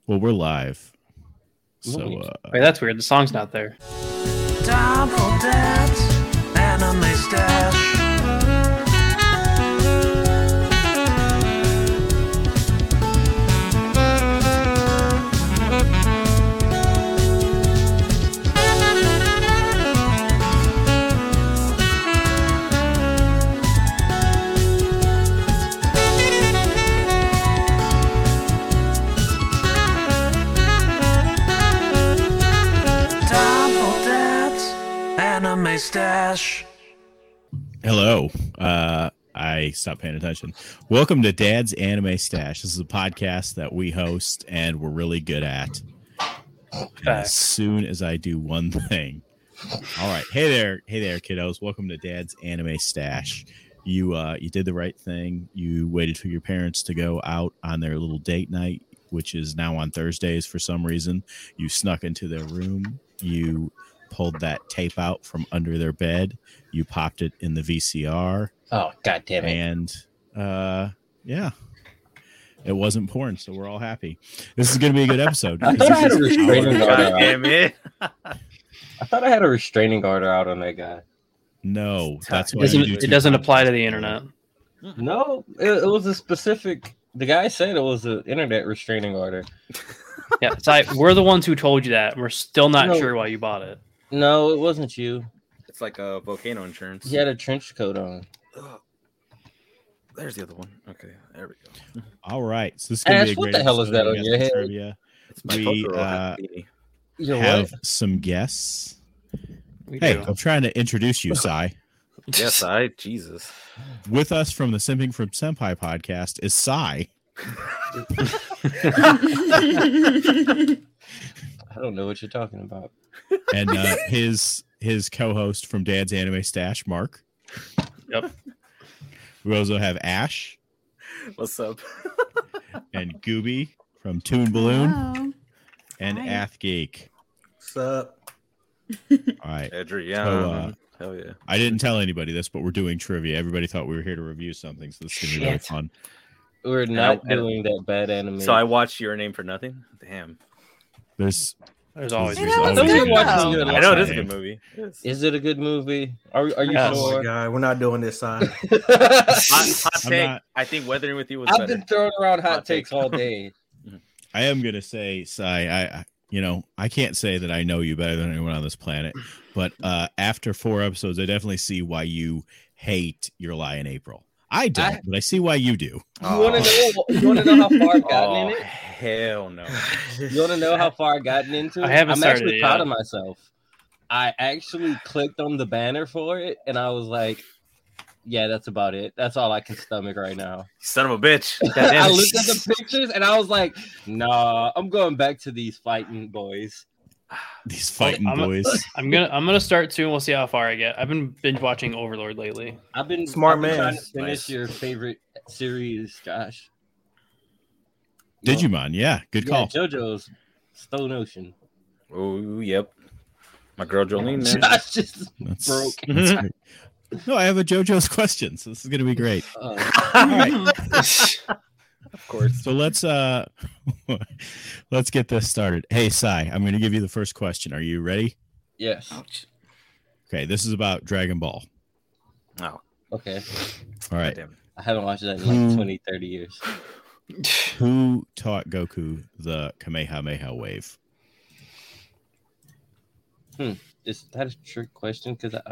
Well, we're live. So wait, that's weird. The song's not there. Time for Dad's Anime Stash. Stash. Hello. I stopped paying attention. Welcome to Dad's Anime Stash. This is a podcast that we host and we're really good at. As soon as I do one thing. All right. Hey there, kiddos. Welcome to Dad's Anime Stash. You did the right thing. You waited for your parents to go out on their little date night, which is now on Thursdays for some reason. You snuck into their room. You pulled that tape out from under their bed. You popped it in the VCR. Oh, God damn it. And, yeah. It wasn't porn, so we're all happy. This is going to be a good episode. I thought I had a restraining order out. Damn it. I thought I had a restraining order out on that guy. No, that's why it doesn't apply to the internet. No, it was a specific... The guy said it was an internet restraining order. Yeah, it's we're the ones who told you that. We're still not sure why you bought it. No, it wasn't you. It's like a volcano insurance. He had a trench coat on. There's the other one. Okay, there we go. All right. So this is going to be a what great the hell is that on your head? Trivia. We have some guests. I'm trying to introduce you, Sai. Yes, Jesus. With us from the Simping from Senpai podcast is Sai. I don't know what you're talking about. And his co-host from Dad's Anime Stash, Mark. Yep. We also have Ash. What's up? And Gooby from Toon Balloon. Hello. And Hi. Athgeek. What's up? All right. Adrian. So, hell yeah. I didn't tell anybody this, but we're doing trivia. Everybody thought we were here to review something, so this is going to be really fun. We're not doing that bad anime. So I watched Your Name for Nothing? Damn. There's always I know, it's always good, a though. good I know it is a good movie. Is it a good movie? Are you Yes. sure? Oh my God, we're not doing this side. Hot take. not- I think Weathering with You was I've better. been throwing around hot Hot takes take. all day. I am going to say, Sai, I can't say that I know you better than anyone on this planet, but after 4 episodes, I definitely see why you hate Your Lie in April. I don't, but I see why you do. You want to know how far I've gotten in it? Hell no. You want to know how far I've gotten into it? I haven't I'm started actually it proud yet. of myself. I actually clicked on the banner for it, and I was like, yeah, that's about it. That's all I can stomach right now. Son of a bitch. I looked at the pictures, and I was like, nah, I'm going back to these fighting boys. These fighting I'm boys. I'm gonna start too, and we'll see how far I get. I've been binge watching Overlord lately. I've been Smart man. trying to finish Nice. your favorite series, Josh. Digimon, yeah, good call. JoJo's Stone Ocean. Oh, yep. My girl Jolene there. Josh just That's, broke. that's great. No, I have a JoJo's question, so this is going to be great. Uh, All right, Of course. so let's get this started. Hey, Sai, I'm going to give you the first question. Are you ready? yes. Okay, this is about Dragon Ball. Oh, Okay. All right, damn. I haven't watched that in like 20, 30 years. who taught Goku the Kamehameha wave? Is that a trick question? Because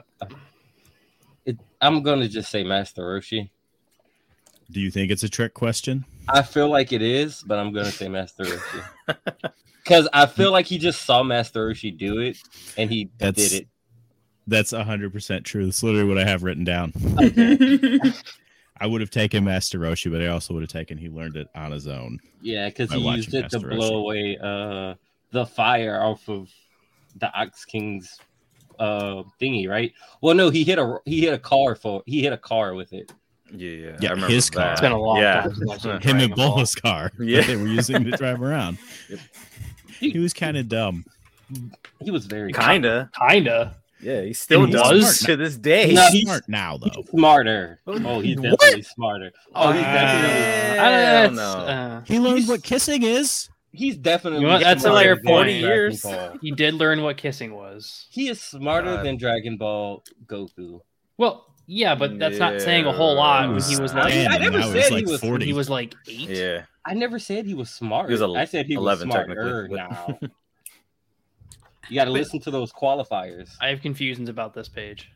I'm going to just say Master Roshi. Do you think it's a trick question? I feel like it is, but I'm going to say Master Roshi. Because I feel like he just saw Master Roshi do it, and he did it. That's 100% true. That's literally what I have written down. Okay. I would have taken Master Roshi, but I also would have taken he learned it on his own. Yeah, because By he watching used it to Master blow Roshi. away the fire off of the Ox King's thingy, right? Well, no, he hit a car with it. Yeah. Yeah, I remember his that. car. It's been a long Yeah. time since I've seen Him Dragon and Ball. Bulma's car Yeah. that they were using to drive around. Yep. He was kind of dumb. He was very Kinda. Yeah, he still And he does was. to this day. No, He's he's- smart now, though. smarter. Oh, he's definitely smarter. Oh, he's definitely. Hell no. He learned what kissing is. He's definitely. You know what? That's a smarter fair than point. Dragon years. Ball. He did learn what kissing was. He is smarter God. than Dragon Ball Goku. Well, yeah, but that's not saying a whole lot when he was like Damn, I never now said he's he like was- 40. he was like 8. Yeah. I never said he was smart. He was I said he was 11 smarter technically. now. You got to listen to those qualifiers. I have confusions about this page.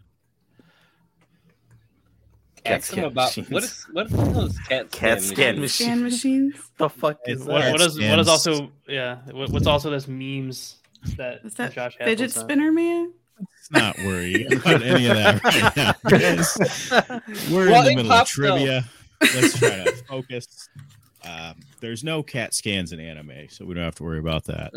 Ask him scan about machines. what are those Cat scan machines? Scan machines. The fuck is What- that? What is scans. also what's also this memes that Is that Josh had fidget puts on? spinner man? Let's not worry about any of that right now, guys. We're Well, in the it middle of popped trivia. Let's try to focus. There's no cat scans in anime, so we don't have to worry about that.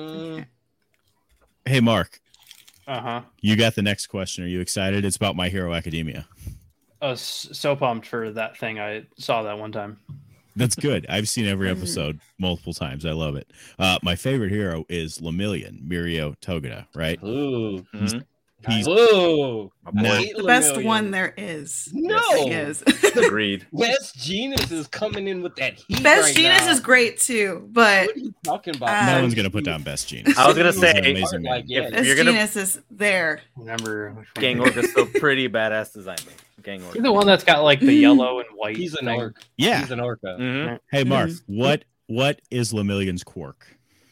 Hey, Mark, you got the next question. Are you excited? It's about My Hero Academia. I was so pumped for that thing. I saw that one time. That's good. I've seen every episode multiple times. I love it. My favorite hero is Lemillion, Mirio Togeda, right? Ooh. He's Ooh. Now- Hate The best Lemillion. one there is. No. He is. Agreed. Best Genius is coming in with that heat. Best right Genius now. is great too, but What are you talking about? no Um, one's gonna put down Best Genius. I was gonna He's say, an amazing man. Like, yeah, Best you're gonna- Genius is there. Remember which one? Gang Orc is still pretty badass design though. Gang Orc. You're the one that's got like the yellow and white. he's an thing. orc. Yeah. He's an orca. Mhm. Hey, Mark, Mm-hmm. what is Lemillion's quirk?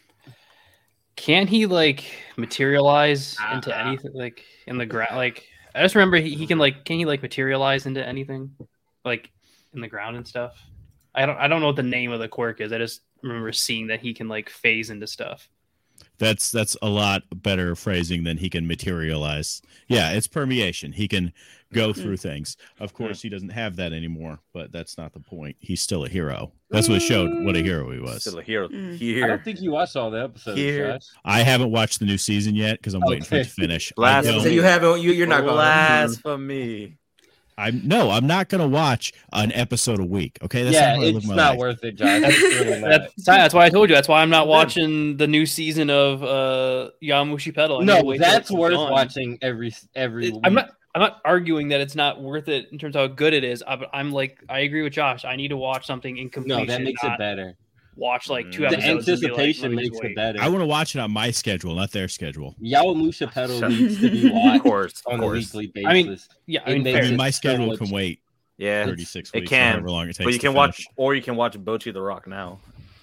Can't he like materialize into anything like in the ground? Like I just remember he can like can he like materialize into anything like in the ground and stuff? I don't know what the name of the quirk is. I just remember seeing that he can like phase into stuff. That's a lot better phrasing than he can materialize. Yeah, it's permeation. He can go through things. Of course, he doesn't have that anymore, but that's not the point. He's still a hero. That's what showed what a hero he was. Still a hero. Mm. I Here. don't think you watched all the episodes, Here. Josh. I haven't watched the new season yet because I'm waiting for it to finish. I Blasphemy. don't- So you haven't. You're not going. Blasphemy. I'm not gonna watch an episode a week. Okay, that's Yeah, not how I live it's my not life. worth it, Josh. It's really not. That's why I told you. That's why I'm not watching the new season of Yamushi Pedal. I need to No, wait till that's it's worth done. watching every week. I'm not arguing that it's not worth it in terms of how good it is. I'm like I agree with Josh. I need to watch something in completion. No, that makes it not better. Watch like 2 The The episodes. and be like, anticipation let me just makes wait. it better. I want to watch it on my schedule, not their schedule. Yawamusha Pedal Shut- needs to be Of watched course. Of on a course. weekly basis. I mean, Yeah, I It mean, makes fair. I mean, it my so schedule much- can wait Yeah. 36 It weeks, can, however long it takes. But you to can watch, finish. or you can watch Bochi the Rock now.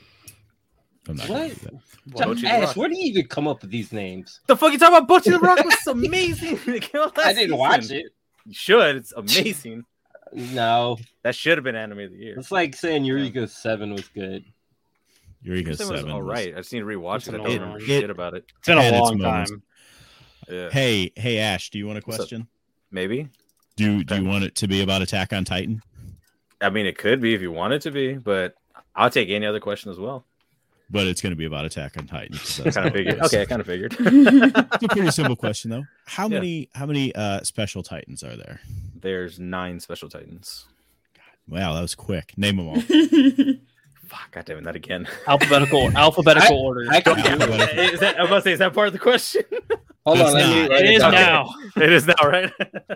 I'm not gonna What? do that. Bochi the Ash, Rock. where do you even come up with these names? The fuck you talking about? Bochi the Rock was amazing. It came out I last didn't season. watch it. You should. It's amazing. No, That should have been anime of the year. it's like saying Eureka 7 was good. Eureka It was 7. all was- right. I just need to rewatch It's it. I an don't old remember one. shit about it. It's been a had its long moments. time. Yeah. Hey, Ash, do you want a What's up? question? Maybe. Do you want it to be about Attack on Titan? I mean, it could be if you want it to be, but I'll take any other question as well. But it's going to be about Attack on Titan. 'cause that's Kind of what it figured. is. Okay, I kind of figured. It's a pretty simple question though. How Yeah. many special Titans are there? There's 9 special titans. Wow, that was quick. Name them all. Fuck, God damn it, not again. Alphabetical order. I can Yeah, do it. whatever. Is that, I'm about to say, is that part of the question? Hold That's on, let me not. write It is down. now. It is now, right?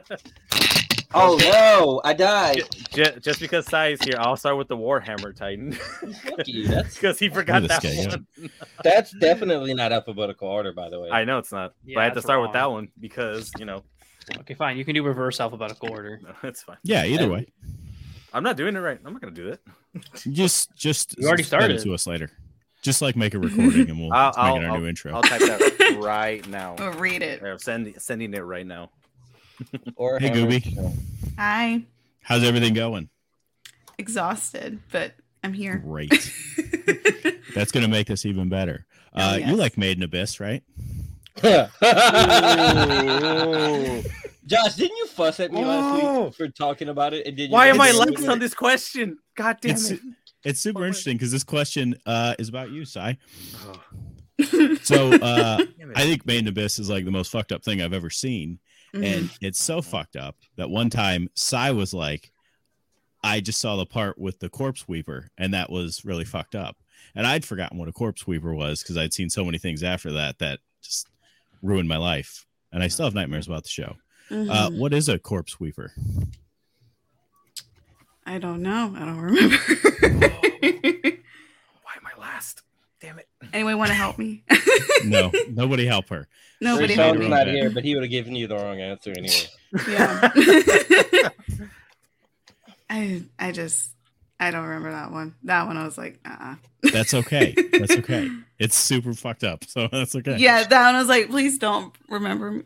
Oh no, I died. Just because Sai is here, I'll start with the Warhammer Titan. Fuck you. That's Because he forgot Look at that this guy, one. that's definitely not alphabetical order, by the way. I know it's not, Yeah, but I had to that's start with wrong. that one because, Okay, fine. You can do reverse alphabetical order. no, it's fine. Yeah, either way. I'm not doing it right. I'm not going to do that. Just You already send it started. to us later. Just like make a recording and we'll I'll- make it our new intro. I'll type that right now. Oh, read it. I'm sending it right now. Or Hey, hammer. Gooby. Hi. How's everything going? Exhausted, but I'm here. Great. That's going to make this even better. Oh, yes. You like Made in Abyss, right? Josh, didn't you fuss at me last week for talking about it? And did you Why am I It's- last on this question? God damn It's, it. it's super interesting because this question is about you, Sai. Oh, So damn it. I think Made in Abyss is like the most fucked up thing I've ever seen. And it's so fucked up that one time Sai was like, I just saw the part with the corpse weeper, and that was really fucked up. And I'd forgotten what a corpse weeper was because I'd seen so many things after that that just ruined my life. And I still have nightmares about the show. Mhm. What is a corpse weeper? I don't know. I don't remember. Why am I last? Damn it. Anyone want to help me? No, nobody help her. Nobody Sure, help Rashawn's me. not Okay. here, but he would have given you the wrong answer anyway. Yeah. I don't remember that one. That one I was like, That's okay. That's okay. It's super fucked up, so that's okay. Yeah, that one I was like, please don't remember me.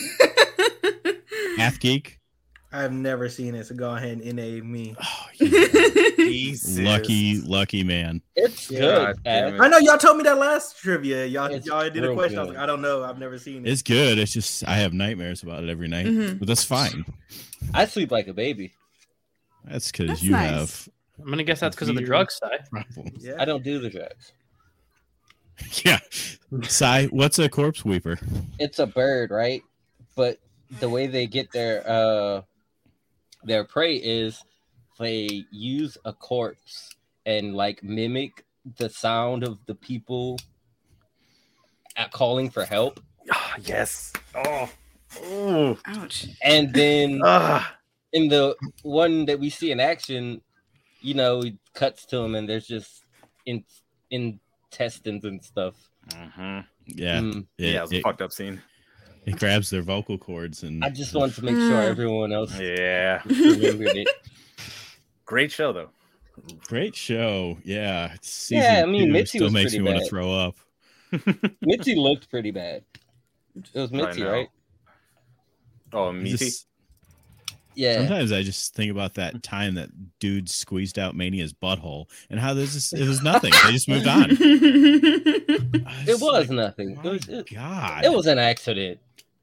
Half Geek. I've never seen it, so go ahead and NA me. Oh, you Jesus. lucky man. It's Yeah, good. God damn Ash. I know y'all told me that last trivia. Y'all It's did a real question. I was good. like, I don't know. I've never seen it. It's good. It's just I have nightmares about it every night, Mhm. but that's fine. I sleep like a baby. That's because That's you nice. have I'm gonna guess that's because of the Weird. drugs, Si. problems. Yeah. I don't do the drugs. Yeah. Sai, what's a corpse weeper? It's a bird, right? But the way they get their prey is they use a corpse and like mimic the sound of the people calling for help, Ah, yes. Oh. Oh. Ouch. and then Ah. in the one that we see in action, you know, it cuts to them and there's just intestines and stuff. Mhm. Yeah. Mm. Yeah, it was a It fucked up scene. grabs their vocal cords and I just wanted to make sure everyone else Yeah. remembered it. Great show, though. great show. Yeah. Yeah, I mean, Season 2 Mitzi still was makes pretty me want bad. to throw up. Mitzi looked pretty bad. It was Mitzi, know. right? Oh, It's Meaty. just- Yeah. Sometimes I just think about that time that dude squeezed out Mania's butthole and how this is it was nothing. They just moved on. It was nothing. My It God. was an accident.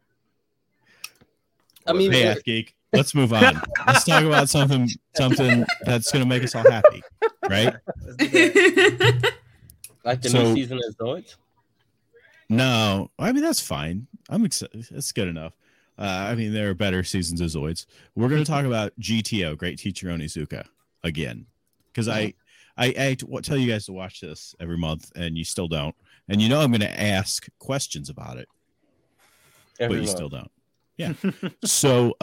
I mean, Hey, Ath Geek, let's move on. Let's talk about something that's gonna make us all happy, right? Let's do that. like the so- new season of Zoids. No, I mean that's fine. I'm excited. That's good enough. I mean there are better seasons of Zoids. We're gonna talk about GTO, Great Teacher Onizuka, again, because I tell you guys to watch this every month, and you still don't. And you know I'm gonna ask questions about it, but you still don't. Yeah. So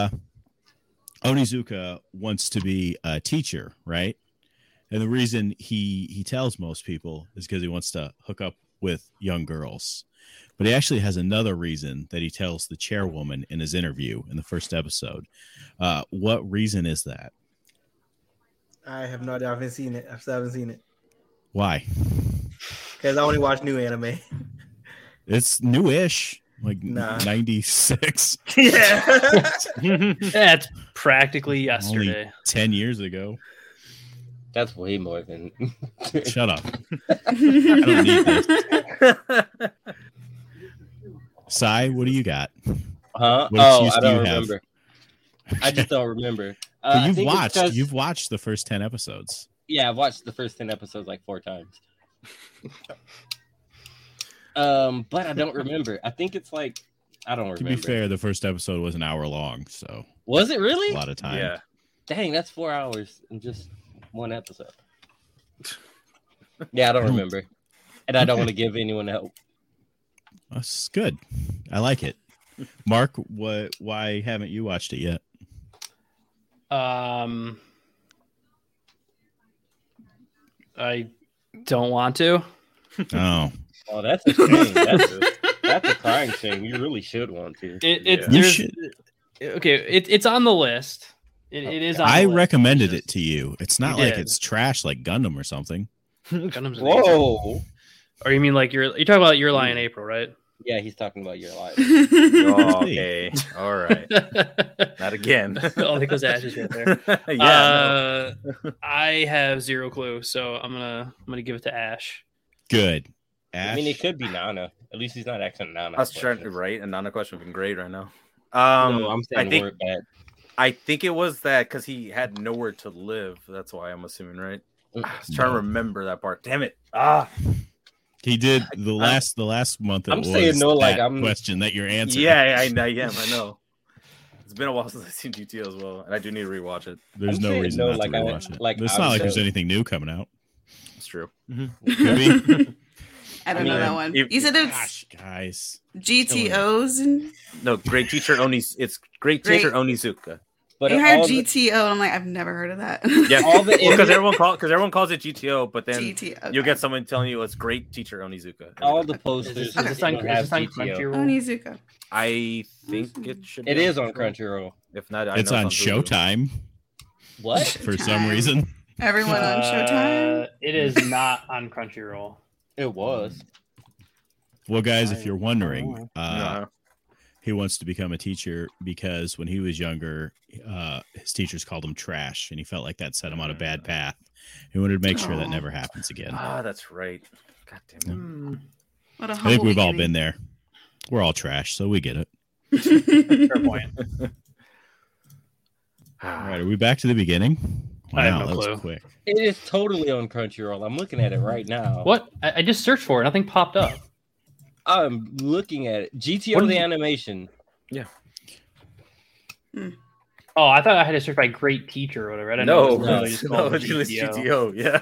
Onizuka wants to be a teacher, right? And the reason he tells most people is because he wants to hook up with young girls. But he actually has another reason that he tells the chairwoman in his interview in the first episode. What reason is that? I have no idea. I haven't seen it. I still haven't seen it Why? because I only watch new anime. It's newish, like Nah. 96, Yeah. That's practically yesterday. 10 years ago. That's way more than. Shut up. I don't need this. Sai, what do you got? Huh? What Oh, excuse I do you don't have? remember. I just don't remember. But I think it's 'cause- you've watched the first 10 episodes. Yeah, I've watched the first 10 episodes like 4 times. But I don't remember. I think it's like I don't To remember. be fair, the first episode was an hour long, so Was it a really? lot of time. Yeah. Dang, that's 4 hours in just one episode. Yeah, I don't remember. And I don't want to give anyone help. That's good. I like it. Mark, why haven't you watched it yet? I don't want to. Oh, Oh, that's a shame. That's a crying shame. You really should want to. It Yeah. You there's should- okay. It's on the list. It is. On I the list. recommended it to you. It's not You like did. it's trash like Gundam or something. Gundam's amazing. Whoa. Or you mean like you're talking about Your Lie in April, right? Yeah, he's talking about your life. Oh, okay. All right. Not again. Oh, because Ash is right there. Yeah. I have zero clue, so I'm gonna give it to Ash. Good. I Ash, mean, it could be Nana. At least he's not asking Nana. I was trying to questions. write, and Nana question would have been great right now. No, I'm I saying think word bad. I think it was that because he had nowhere to live. That's why I'm assuming, right? I was trying to No. remember that part. Damn it! Ah, he did the last month. It I'm was saying no, like, that I'm- question that you're answering. yeah, I know. It's been a while since I've seen GTO as well, and I do need to rewatch it. There's I'm no saying reason no, not like, to I- rewatch it. like, It's I not would like there's say- anything new coming out. It's true. Could be. I don't know mean, that one. if- You said it's Gosh, guys. GTOs and No, Great Teacher Oni. It's Great Great- Teacher Onizuka. But You heard all the, GTO, and I'm like, I've never heard of that. Yeah, all the because everyone calls it GTO, but then GTO. you'll get someone telling you it's great teacher Onizuka. all the posters Is Okay. this on don't have GTO. Crunchyroll? Onizuka. I think it should. It be is on Crunchyroll. If not, I It's know on Hulu. Showtime What? for some reason. Everyone on Showtime. It is not on Crunchyroll. It was. Well, guys, if you're wondering, No. he wants to become a teacher because when he was younger, his teachers called him trash, and he felt like that set him on a bad path. He wanted to make sure that Oh. never happens again. Ah, that's right. God damn it. What a I think humble we've all beginning. been there. We're all trash, so we get it. Fair point. All right, are we back to the beginning? Wow, I have no that was clue. quick. It is totally on Crunchyroll. I'm looking at it right now. What? I just searched for it. Nothing popped up. I'm looking at it. GTO What do the you- animation. Oh, I thought I had to search by great teacher or whatever. I didn't No, know it was no, literally just no, called it's GTO. GTO.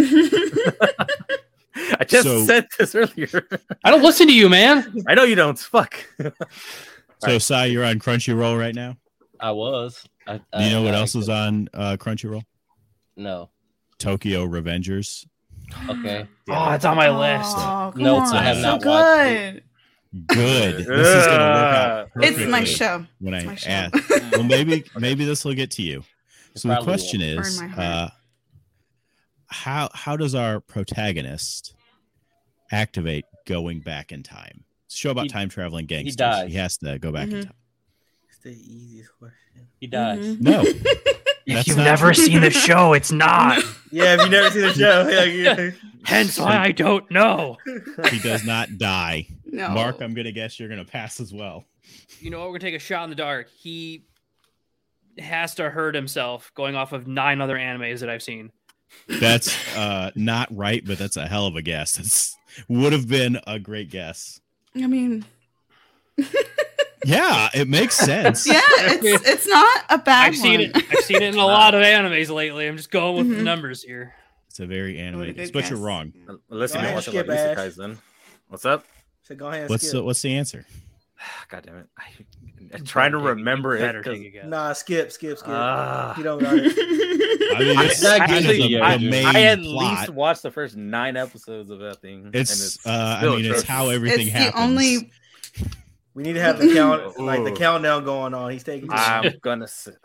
Yeah, I just So- said this earlier. I don't listen to you, man. I know you don't. Fuck. So, Sai, you're on Crunchyroll right now. I was. Do you know what else is on Crunchyroll? No. Tokyo Revengers. Okay. Oh, it's on my list. Oh, come No, on. I have It's not so watched good. Good. This is gonna work out. It's my perfectly show. When It's I my show. ask, well, maybe this will get to you. So the probably question will. is, Burn my heart. how does our protagonist activate going back in time? It's a show about He- time traveling gangsters. dies. He has to go back in Mhm. time. It's the easiest question. He dies. Mhm. No, If That's you've not never true. seen the show, it's not. Yeah, if you never seen the show, yeah. Hence why I don't know. he does not die. No. Mark, I'm gonna guess you're gonna pass as well. You know what? We're gonna take a shot in the dark. He has to hurt himself going off of 9 other animes that I've seen. That's not right, but that's a hell of a guess. That's would have been a great guess. I mean, Yeah, it makes sense. yeah, it's not a bad I've seen one. it. I've seen it in a lot of animes lately. I'm just going with the Mhm. numbers here. It's a very animated, good but you're guess. wrong. Unless you Go know ahead, what's skip, about Ash. isekais, then. What's up? So go ahead and What's skip. what's the answer? God damn it! I'm trying to remember Better it. take 'cause- a guess. Nah, skip. Ah. You don't got it. I mean, it's not kind of actually- the, I- the main I at plot. least watched the first 9 episodes of that thing. and It's still I mean, it's atrocious. how everything It's happens. the only. We need to have the count, like the Ooh. countdown going on. He's taking. I'm gonna say,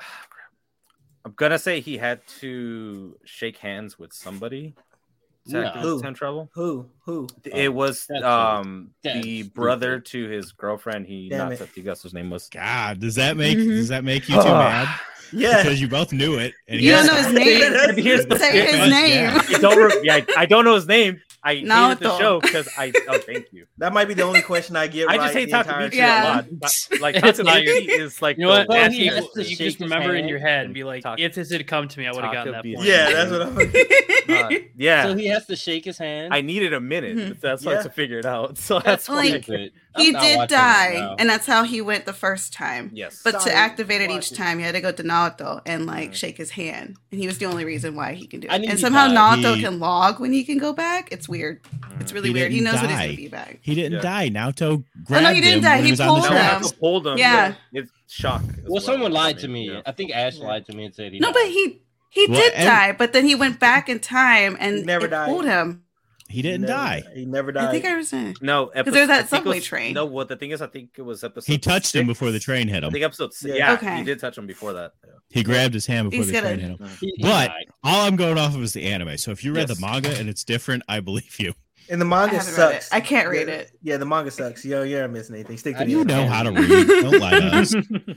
I'm gonna say he had to shake hands with somebody to No. activate Who? time travel. Who? It was That's the stupid. brother to his girlfriend. He Damn not it. said he guessed his name was. God, does that make Mhm. you too mad? Yeah. Because you both knew it. And You don't he- know his name. Here's the Say skip. his name. Yeah. I don't know his name. I hated the Naoto. show because I. Oh, thank you. That might be the only question I get. I right just hate the entire Takamichi show. Yeah. a lot. Like It's not your- Takamichi is like You know what? the- Well, Ask he people, has to you shake just his remember in hand your head and be like, talk- if this had come to me, I would have gotten that Taka point. Yeah, that's what I'm. yeah. So he has to shake his hand. I needed a minute. Mhm. That's why Yeah. to figure it out. So that's why. Like, Good. He I'm not did watching it die, now. and that's how he went the first time. Yes. But to Sorry, activate it watch each it. time, you had to go to Naoto and like Mhm. shake his hand, and he was the only reason why he can do I it. knew And he somehow died. Naoto He- can log when he can go back. It's weird. It's really He weird. He didn't knows when he's die. gonna be back. He didn't Yeah. die. Naoto he grabbed didn't him die. when He was on the pulled No, track. I him. have to hold him. Yeah. It's shock. as Well, someone That's lied what to I mean, me. yeah. I think Ash Yeah. lied to me and said he No, died. but he Well, did and- die, but then he went back in time and He never it died. pulled him. He didn't die. He never died. I think I was saying. No, Because there's that I think it subway was- train. No, what the thing is, I think it was episode. He touched him 6. before the train hit I him. think episode 6. Yeah. Yeah, Okay. he did touch him before that. Yeah. He grabbed his hand before He's the gonna- train hit him. He But died. all I'm going off of is the anime. So if you read Yes. the manga and it's different, I believe you. And the I manga haven't read it. sucks. I can't read Yeah, it. Yeah, the manga sucks. You're not missing anything. Stick to I the You anime. know how to read. Don't lie to us.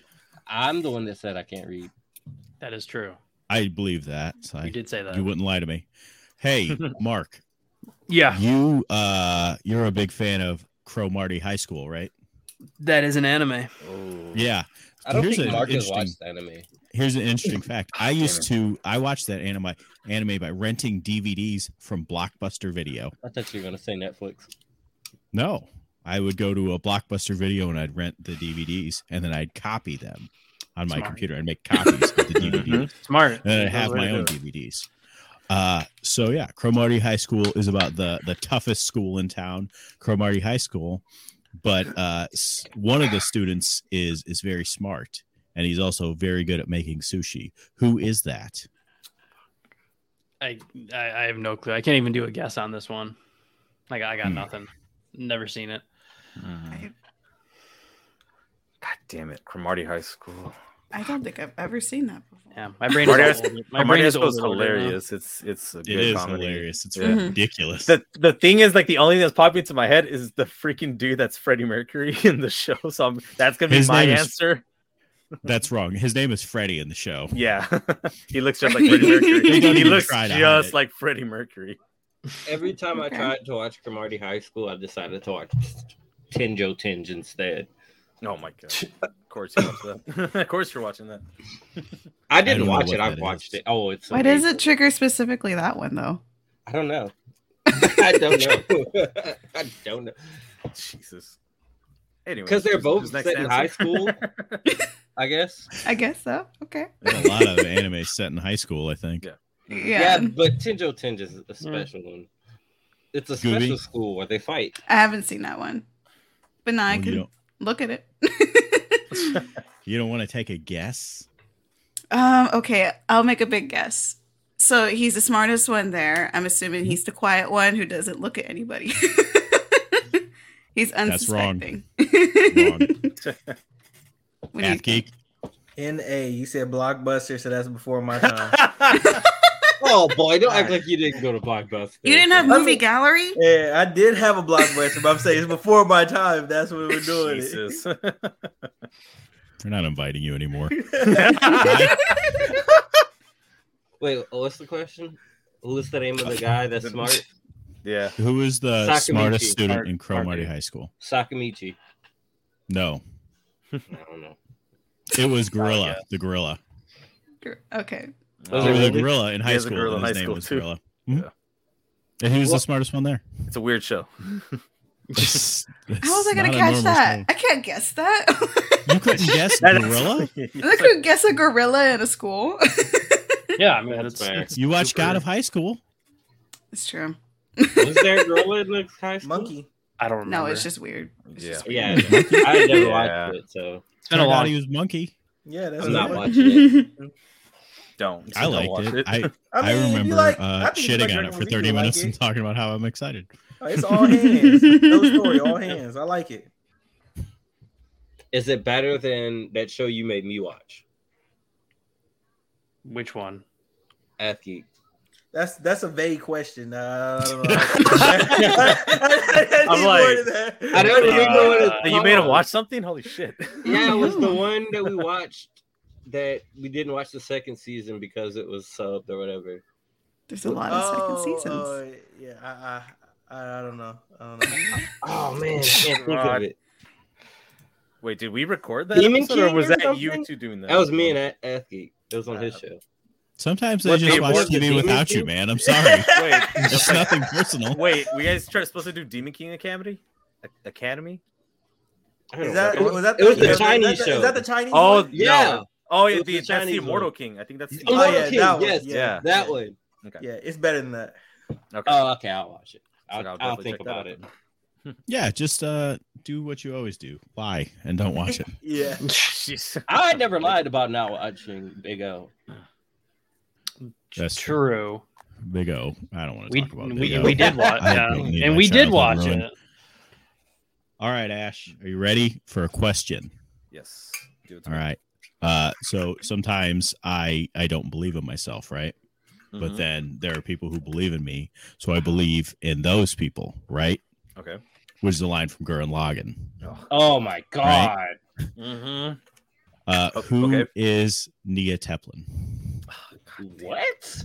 I'm the one that said I can't read. That is true. I believe that. So You did say that. you wouldn't lie to me. Hey, Mark, Yeah, you're a big fan of Cromartie High School, right? that is an anime. Oh. Yeah. I don't Here's think an Mark has interesting- watched anime. Here's an interesting fact. I watched that anime by renting DVDs from Blockbuster Video. I thought you were gonna say Netflix. No, I would go to a Blockbuster Video and I'd rent the DVDs and then I'd copy them on my Smart. computer and make copies of the DVD. Smart. And then I'd have my own DVDs. So yeah, Cromartie High School is about the toughest school in town, Cromartie High School. But one of the students is very smart, and he's also very good at making sushi. Who is that? I have no clue. I can't even do a guess on this one. I got nothing. Never seen it. God damn it. Cromartie High School. I don't think I've ever seen that before. Yeah, my brain Cromartie is High old. My brain is School is overloaded now. hilarious. It's a It good is comedy. hilarious. It's Yeah. ridiculous. The thing is, like, the only thing that's popping into my head is the freaking dude that's Freddie Mercury in the show. So that's gonna be His my name is- answer. That's wrong. His name is Freddie in the show. Yeah, he looks just like Freddie Mercury. They don't He even looks try to hide just it. like Freddie Mercury. Every time I Okay. tried to watch Cromartie High School, I decided to watch Tenjo Tinge instead. Oh my god! Of course you watch that. Of course you're watching that. I don't didn't know watch what it. I've that watched is. it. Oh, it's Why does amazing. it trigger specifically that one though? I don't know. I don't know. I don't know. Jesus. Anyway, Because they're who's- both who's next set in answer? high school, I guess. I guess so. Okay. There's a lot of anime set in high school, I think. Yeah. Yeah. But Tenjo Tinge is a special one. It's a Gooby? special school where they fight. I haven't seen that one. But now I Oh, can look at it. You don't want to take a guess? Okay, I'll make a big guess. So he's the smartest one there. I'm assuming he's the quiet one who doesn't look at anybody. He's That's wrong. unsuspecting. Wrong. What do you Half geek. N.A. You said Blockbuster, so that's before my time. Oh boy, don't act like you didn't go to Blockbuster. You didn't have movie gallery? Yeah, I did have a Blockbuster, but I'm saying it's before my time. That's when we were doing it. Jesus. We're not inviting you anymore. Wait, what's the question? Who's the name of the guy that's smart? Yeah. Who is the Sakamichi. smartest student in Cromartie. Cromartie High School? Sakamichi. No, I don't know. it was Gorilla. The gorilla. Okay. Was There it was a really? gorilla in high has a school. gorilla in and his high name school, was too. Gorilla. Mhm. Yeah. And he was Well- the smartest one there. It's a weird show. How was I going to catch that? I can't guess that. You couldn't guess gorilla? I couldn't guess a gorilla in a school. Yeah, I mean, That's it's, fair. it's You watched super- God of High School? It's true. Was there a girl in the high school? Monkey. I don't remember. No, it's just weird. It's Yeah. just Yeah, weird. I had never Yeah. watched it, so It's been a Turned out long. He was monkey. Yeah, that's I'm not what watching it. Don't. I Don't liked watch it. I I mean, remember you like- I think you shitting like on it for Dragon Ball Z, 30 you like minutes it. and talking about how I'm excited. It's all hands. No story, all hands. I like it. Is it better than that show you made me watch? Which one? Athgeek. That's a vague question. I don't I'm like, I don't remember what it's you made him called. watch something? Holy shit. Yeah, it was the one that we watched that we didn't watch the second season because it was subbed or whatever. There's a lot of second seasons. Yeah, I don't know. I don't know. Oh man, I can't think God. of it. Wait, did we record that Demon episode, or King was or that you something? two doing that? That was me and Athgeek. It was on his show. Sometimes they What, just the watch award, the TV Demon without King? you, man. I'm sorry. Wait, It's nothing personal. wait, we guys supposed to do Demon King Academy? Academy? I don't Is know. that was that It was the is that- Chinese is that- show. Is that the Chinese? Oh, one? Yeah. no. Oh, It yeah, was the that's the Chinese Immortal one. King. I think that's the Oh, Immortal yeah, King, that one. yes, Yeah. that one. Okay. Yeah, it's better than that. Okay. Oh, okay, I'll watch it. So I'll definitely think check that about out it. then. Yeah, just do what you always do. Lie and don't watch it. Yeah. Jeez. I never lied about not watching Big O. That's true. True. Big O. I don't want to We talk about we, Big O. we did watch, I yeah, don't need and my we did childhood watch ruined. it. All right, Ash, are you ready for a question? Yes. Do it to All me. right. So sometimes I don't believe in myself, right? But Mhm. then there are people who believe in me, so I believe in those people, right? Okay. Which is a line from Gurren Lagann. Oh my god. Mm-hmm. Who is okay. Nia Teplin? What?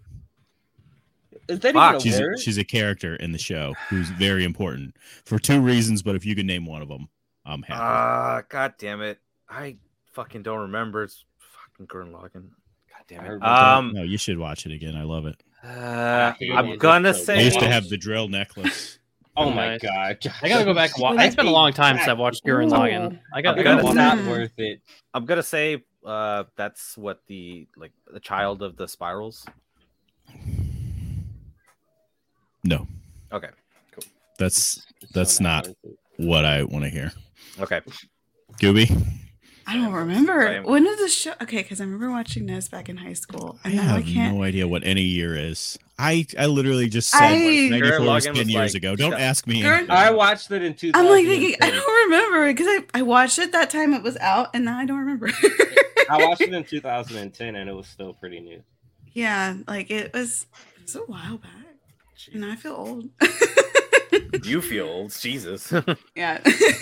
Is that Fuck, even a word? She's a character in the show who's very important for two reasons, but if you could name one of them, I'm happy. God damn it. I fucking don't remember. It's fucking Gurren Lagann. God damn it. No, you should watch it again. I love it. I'm gonna I say used to have the drill necklace. Oh my Nice. god. I gotta go back and watch. It's been a long time since I've watched Gurren Lagann. I gotta gotta go It's watch. not worth it. I'm gonna say that's what the child of the spirals. No, Okay. that's It's not worth it. what I want to hear. Okay. Gooby, I don't remember. When did the show? Okay, because I remember watching this back in high school. I And now I have can't. no idea what any year is. I literally just said I- 94 was Gurren 10 Lagann years was ago. Don't ask me. Gurren- anything. I watched it in 2000. I'm like thinking, I don't remember because I watched it that time it was out, and now I don't remember. I watched it in 2010, and it was still pretty new. Yeah, like it was a while back, and I feel old. You feel old, Jesus. Yeah.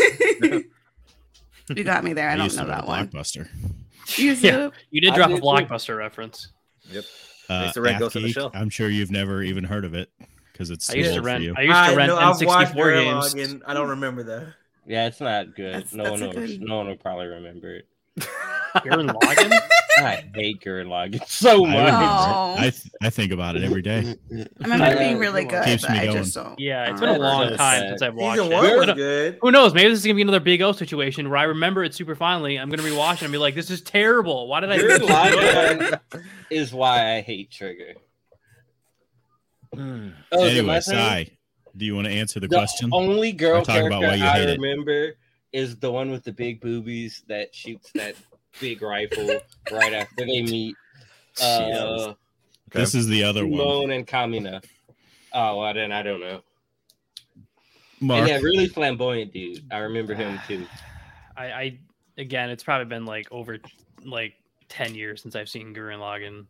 You got me there. I don't used know to run that a one. Blockbuster. You Yeah. You did I drop a did too. Blockbuster reference. Yep. Used to rent Ghost in the Athgeek, Shell. I'm sure you've never even heard of it because it's I too used to old for rent. you. I used to rent I've watched N64 Gurren games. Lagann. I don't remember that. Yeah, it's not good. That's no a one good- will probably remember it. Gurren Lagann? I hate Gurren Lagann so I much. remember Oh. it. I think about it every day. I remember it being really good, Keeps but me I going. just don't. Yeah, it's been a remember. long so time sad. since I've watched Season it. 1 I was don't- good. Who knows? Maybe this is gonna be another Big O situation where I remember it super fondly. I'm gonna rewatch it and be like, "This is terrible. Why did I?" Gurren do this?" Lagann is why I hate Trigger. Oh, is it my Anyway, turn? Sai, do you want to answer the The question? only girl Or talk about character why you I hate it. remember is the one with the big boobies that shoots that big rifle right after they meet. Jesus. This is the other one. Simone and Kamina. Oh, well, then I don't know. Mark, And that really flamboyant dude. I remember him too. I again, it's probably been like over 10 years since I've seen Gurren Lagann.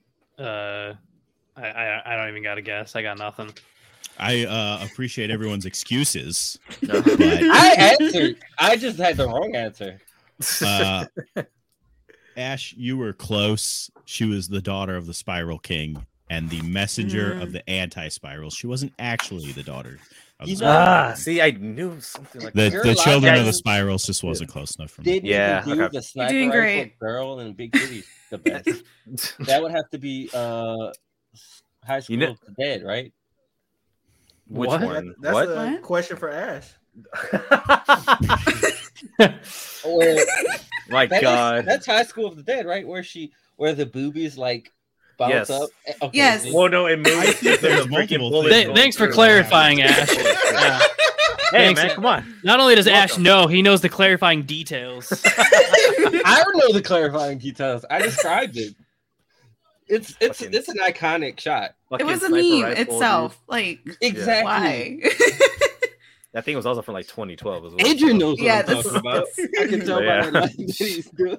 I don't even got to guess. I got nothing. I appreciate everyone's excuses, No. but I answered. I just had the wrong answer. uh, Ash, you were close. She was the daughter of the Spiral King and the messenger of the anti-Spiral. She wasn't actually the daughter of the You know- Spiral King. See, I knew something like The, that. the Gurren children of Lagann the Spirals just wasn't close enough for me. Didn't Yeah, even do okay. the sniper doing rifle great. girl and Big Titties the best. That would have to be High School know- of the Dead, right? Which What? one? That's What? a What? question for Ash. Or My God. that's High School of the Dead, right? Where the boobies like bounce Yes. up. Okay, Yes. Well, no, it I moves. think there's Freaking multiple bullet things. going Thanks for through. clarifying, Ash. Yeah. Hey, Thanks. man, come on. Not only does Ash Welcome. know, he knows the clarifying details. I don't know the clarifying details. I described it. It's Fucking- it's an iconic shot. It Fucking was a sniper meme rifle, itself. Like, Exactly. why? dude. That thing was also from like 2012 as well. Adrian knows what Yeah, I'm that's- talking about. I can tell Yeah. by the light that he's doing.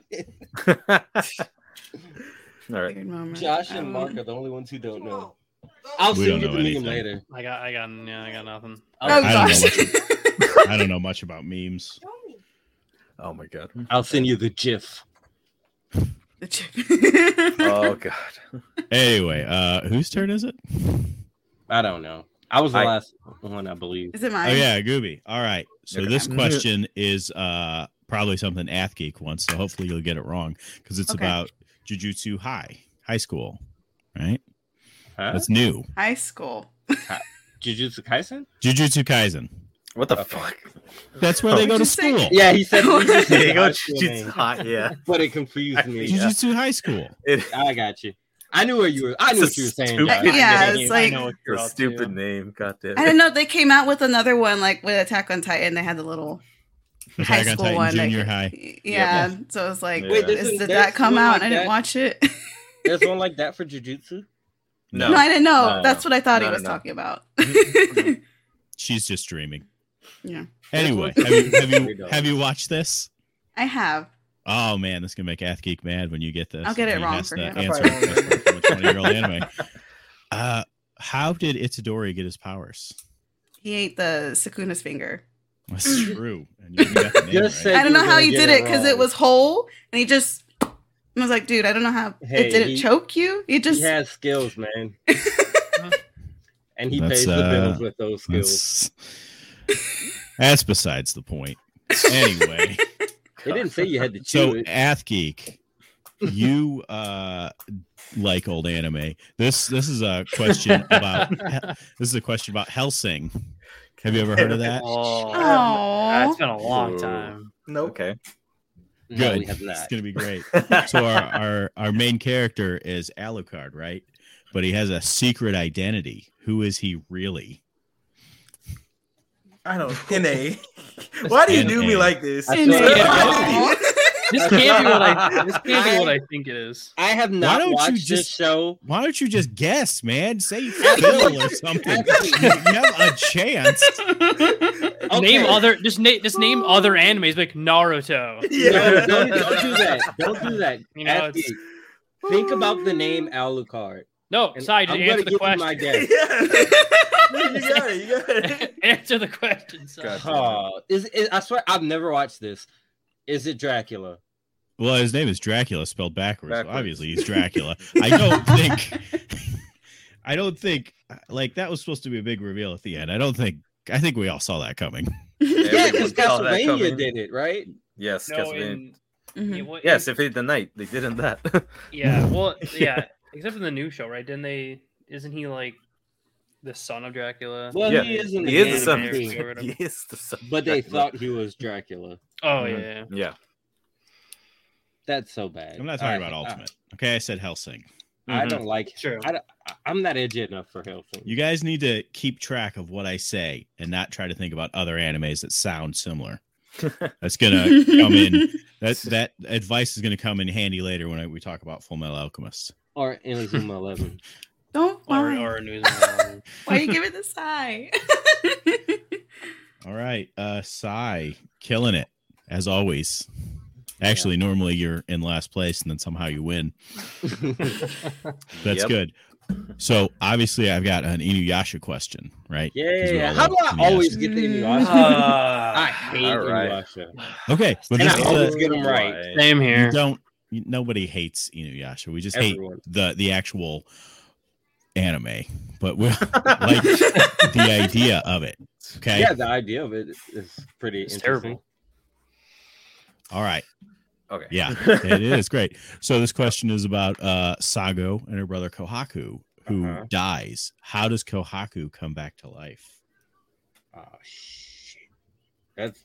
All right. Weird moment. Josh and Mark are the only ones who don't know. I'll We send don't you know the meme anything. later. I got nothing. Oh I don't know gosh. I don't know much about memes. Oh my God. I'll send you the GIF. The chick. Oh God. Anyway, whose turn is it? I don't know. I was the I- last one, I believe. Is it Oh mine? yeah, Gooby. All right. So Okay. this question is probably something Athgeek wants, so hopefully you'll get it wrong because it's Okay. about Jujutsu High School, right? Huh? That's new. High school. Jujutsu Kaisen? Jujutsu Kaisen. What the Okay. fuck? That's where they What'd go to you say? school. Yeah, he said There you go. Jujutsu It's name, hot. Yeah. but it confused me. Yeah. Jujutsu High School. I got you. I knew where you were. I knew what you were saying. Stupid. Josh. Yeah, it's like- I know what you're It's a up stupid to. name. God damn I it. don't know. They came out with another one, like with Attack on Titan. They had the little high Attack on school Titan one. Junior like, High. Yeah. So it was like, Yeah. Wait, did there's that come one out? like I didn't that? watch it. There's one like that for Jujutsu. No, No, I didn't know. No, That's what I thought he no, was no. talking about. she's just dreaming. Yeah. Anyway, have you watched this? I have. Oh man, this is gonna make Athgeek mad when you get this. I'll get it He wrong has for to him. answer I a probably question from a 20-year-old anime. How did Itadori get his powers? He ate the Sukuna's finger. That's true. And you got the name Just right. say- I don't you know were how gonna he get did it it because it wrong. was whole, and he just I was like, dude, I don't know how Hey, it didn't he- choke you. He just He has skills, man. And he That's, pays the bills with those skills. That's besides the point. Anyway, They didn't say you had to so chew it. Athgeek, you like old anime. This is a question about Helsing. Have you ever heard of that? Oh, Aw. that's been a long Whoa. time. Nope. Okay. No, Good. we have It's not. gonna be great. So our main character is Alucard, right? But he has a secret identity. Who is he really? I don't. NA. Why do you do me NA. like this? I And feel it- like- Aw. This can't be what I think it is. I have Why not don't you watched this just- show. Why don't you just guess, man? Say Phil or something. You have a chance. Okay. Just name other animes like Naruto. No, don't do that. Don't do that. You know, Ask it's- me. Think about the name Alucard. No, And Sai, just I'm gonna answer the give you my question. guess. You got it. You got it. Answer the question, Sai. Gotcha. Is I swear I've never watched this. Is it Dracula? Well, his name is Dracula spelled backwards. So Backwards. obviously, he's Dracula. I don't think like that was supposed to be a big reveal at the end. I think we all saw that coming. Yeah, because Everyone saw that Castlevania coming. did it, right? Yes, No, Castlevania. Mhm. Yes, Symphony of the Night. They did in that. Yeah. Except for the new show, right? Didn't they? Isn't he like the son of Dracula? Well, Yeah, he is in the he is the game, son. game, or whatever. He is the son. but they Dracula. thought he was Dracula. Oh yeah. Yeah. That's so bad. I'm not talking about Ultimate. Okay, I said Hellsing. I don't like. True. I'm not edgy enough for Hellsing. You guys need to keep track of what I say and not try to think about other animes that sound similar. That's gonna come in. That advice is gonna come in handy later when we talk about Full Metal Alchemist. Or Inazuma 11. Don't mind. Or news. Why you giving the sigh? All right, Sai, killing it as always. Actually, normally you're in last place and then somehow you win. That's Yep. good. So obviously, I've got an Inuyasha question, right? 'Cause we Yeah. all How do love I always Inuyasha. get the Inuyasha? I hate all right. Inuyasha. Okay, but And this I is always the, get them right. Same here. nobody hates Inuyasha. We just Everyone. hate the actual anime, but we like the idea of it. Okay. Yeah, the idea of it is pretty It's interesting. terrible. All right. Okay. Yeah, it is great. So this question is about Sago and her brother Kohaku, who Uh-huh. dies. How does Kohaku come back to life? Oh shit. That's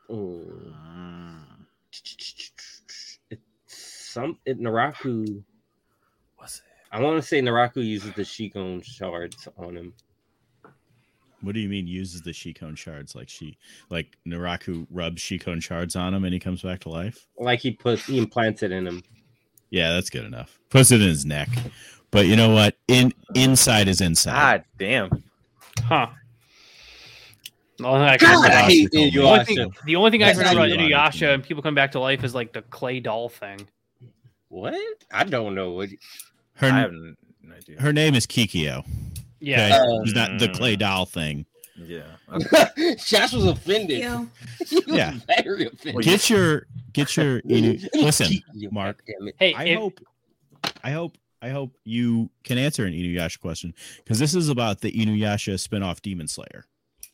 Naraku. What's it? I want to say Naraku uses the Shikon shards on him. What do you mean uses the Shikon shards? Like Naraku rubs Shikon shards on him and he comes back to life? Like he implants it in him. Yeah, that's good enough. Puts it in his neck. But you know what? Inside is inside. God damn. Huh. The only thing I God, I can hate remember- the only thing I That's can remember not about Inuyasha. Inuyasha and people come back to life is like the clay doll thing. What? I don't know what. I have Her no idea. her name is Kikyo. Yeah. Okay? She's not the clay doll thing. Yeah. Shash was offended. Yo. He was Yeah. very offended. Get your listen, You Mark. damn it. Hey, I hope you can answer an Inuyasha question because this is about the Inuyasha spinoff Demon Slayer.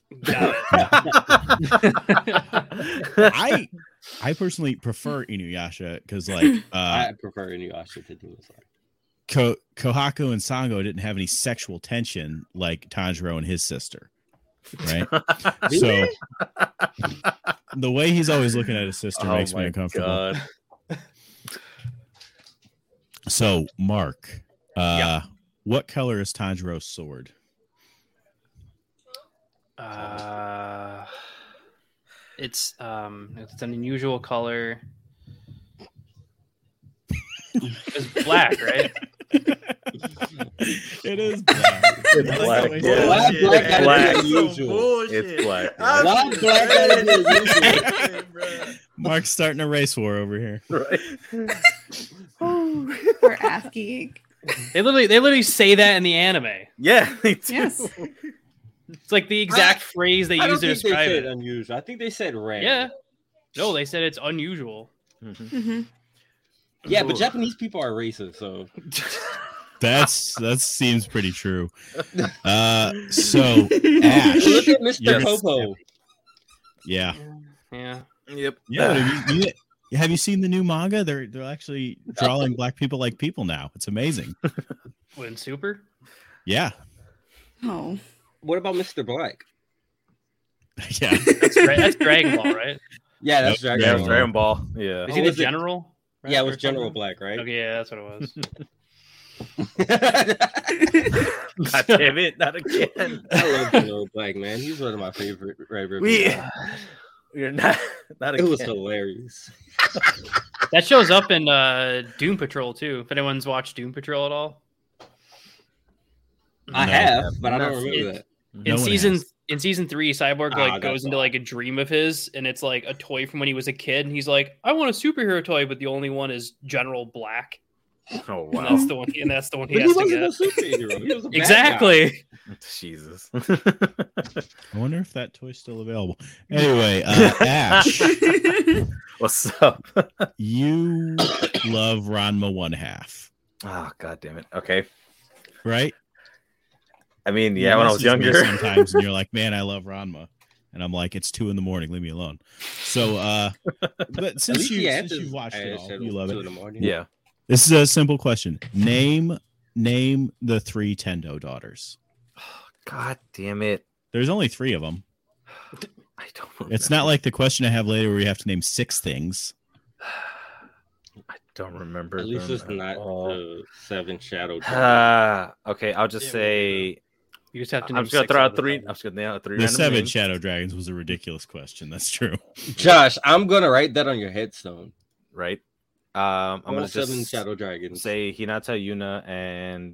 I personally prefer Inuyasha because like I prefer Inuyasha to Demon Slayer. Kohaku and Sango didn't have any sexual tension like Tanjiro and his sister, right? So the way he's always looking at his sister Oh makes me my uncomfortable. God. So Mark, what color is Tanjiro's sword? It's an unusual color. It's black, right? It is black. It's black. Bullshit. Why black gotta Black. be unusual? Bullshit. It's black. I'm Why black gotta be unusual? Bruh. Mark's starting a race war over here. Right. We're asking. They literally say that in the anime. Yeah. They do. Yes. It's like the exact phrase they I use don't to think they describe said it. unusual. I think they said rare. Yeah. No, they said it's unusual. Mm-hmm. Yeah, but Japanese people are racist, so That seems pretty true. So Ash, look at Mr. You're- Popo. Yeah. yeah, Yep. yeah. Have you seen the new manga? They're actually drawing black people like people now. It's amazing. When Super? Yeah, Oh. What about Mr. Black? yeah. That's Dragon Ball, right? Yeah, that's Nope. Dragon Yeah, Ball. Dragon Ball. Yeah. Is Oh, he the was it- general? right, Yeah, it or was General something? Black, right? Okay, yeah, that's what it was. God damn it! Not again. I love General Black, man. He's one of my favorite Red Ribbon. We- guys. You're not It again. was hilarious. That shows up in Doom Patrol too. If anyone's watched Doom Patrol at all, I No. have, but I don't It- remember that. No in one season has. in season 3, Cyborg Ah, like that's goes into all. like a dream of his, and it's like a toy from when he was a kid, and he's like, "I want a superhero toy," but the only one is General Black, Oh and wow. that's the one. And that's the one he But he has to wasn't get. a superhero. He was a bad guy. Exactly. Jesus. I wonder if that toy's still available. Anyway, Ash, What's up? you love Ranma 1/2, Oh god damn it. Okay. right? I mean, You yeah, when I was message me younger. sometimes, and you're like, "Man, I love Ranma," and I'm like, "It's 2 a.m. Leave me alone." So, but At since least he you answers you've watched it all, at you love 2 it. in the morning. Yeah. This is a simple question. Name the 3 Tendo daughters. God damn it. There's only 3 of them. I don't It's not like the question I have later where you have to name 6 things. I don't remember. At least them it's at not all. the 7 shadow. dragons. Okay, I'll just say You just have to. I'm name just gonna 6 throw out out of the 3. 7. I'm just gonna nail out 3 The random 7 names. Shadow Dragons was a ridiculous question. That's true. Josh, I'm gonna write that on your headstone. Right. I'm All gonna 7 just shadow dragons. say Hinata, Yuna, and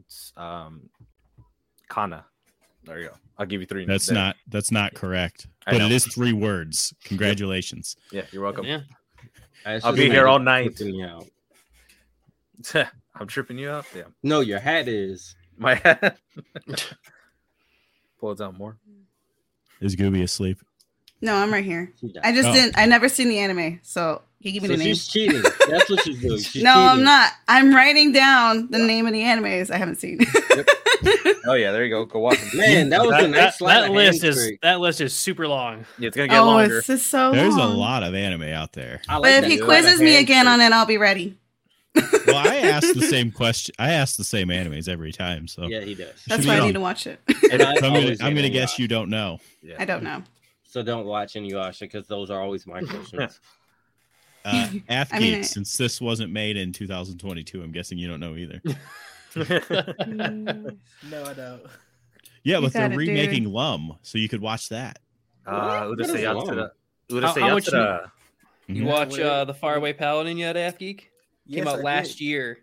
Kana. There you go. I'll give you 3. That's there. not correct. I But know. it is 3 words. Congratulations. Yeah, you're welcome. Yeah. It's I'll just be here like all night. tripping me out. I'm tripping you out. Yeah. No, your hat is. My hat. Pull it down more. Is Gooby asleep? No, I'm right here. I just didn't. I never seen the anime, so can you give me So the name? she's cheating. That's what she's doing. She's No, I'm cheating. not. I'm writing down the name of the animes I haven't seen. Oh yeah, there you go. Go watch them. Man, that was a nice slide that of list hand is trick. that list is super long. Yeah, it's gonna get Oh, longer. it's just so There's a long. lot of anime out there. I like But if that he slide quizzes of me hand again trick. on it, I'll be ready. Well, I ask the same question. I ask the same animes every time. So Yeah, he does. That's Should why be I on. need to watch it. And I So I'm always gonna say guess that. you don't know. Yeah. I don't know. So don't watch Inuyasha because those are always my questions. Ath I mean, Geek, since this wasn't made in 2022, I'm guessing you don't know either. No, I don't. Yeah, You but they're got it, remaking dude. Lum, so you could watch that. What is Urusei long? Yatsura. How much Yatsura. You Mhm. watch wait. The Faraway Paladin yet, Ath Geek? Came Yes, out I last did. year.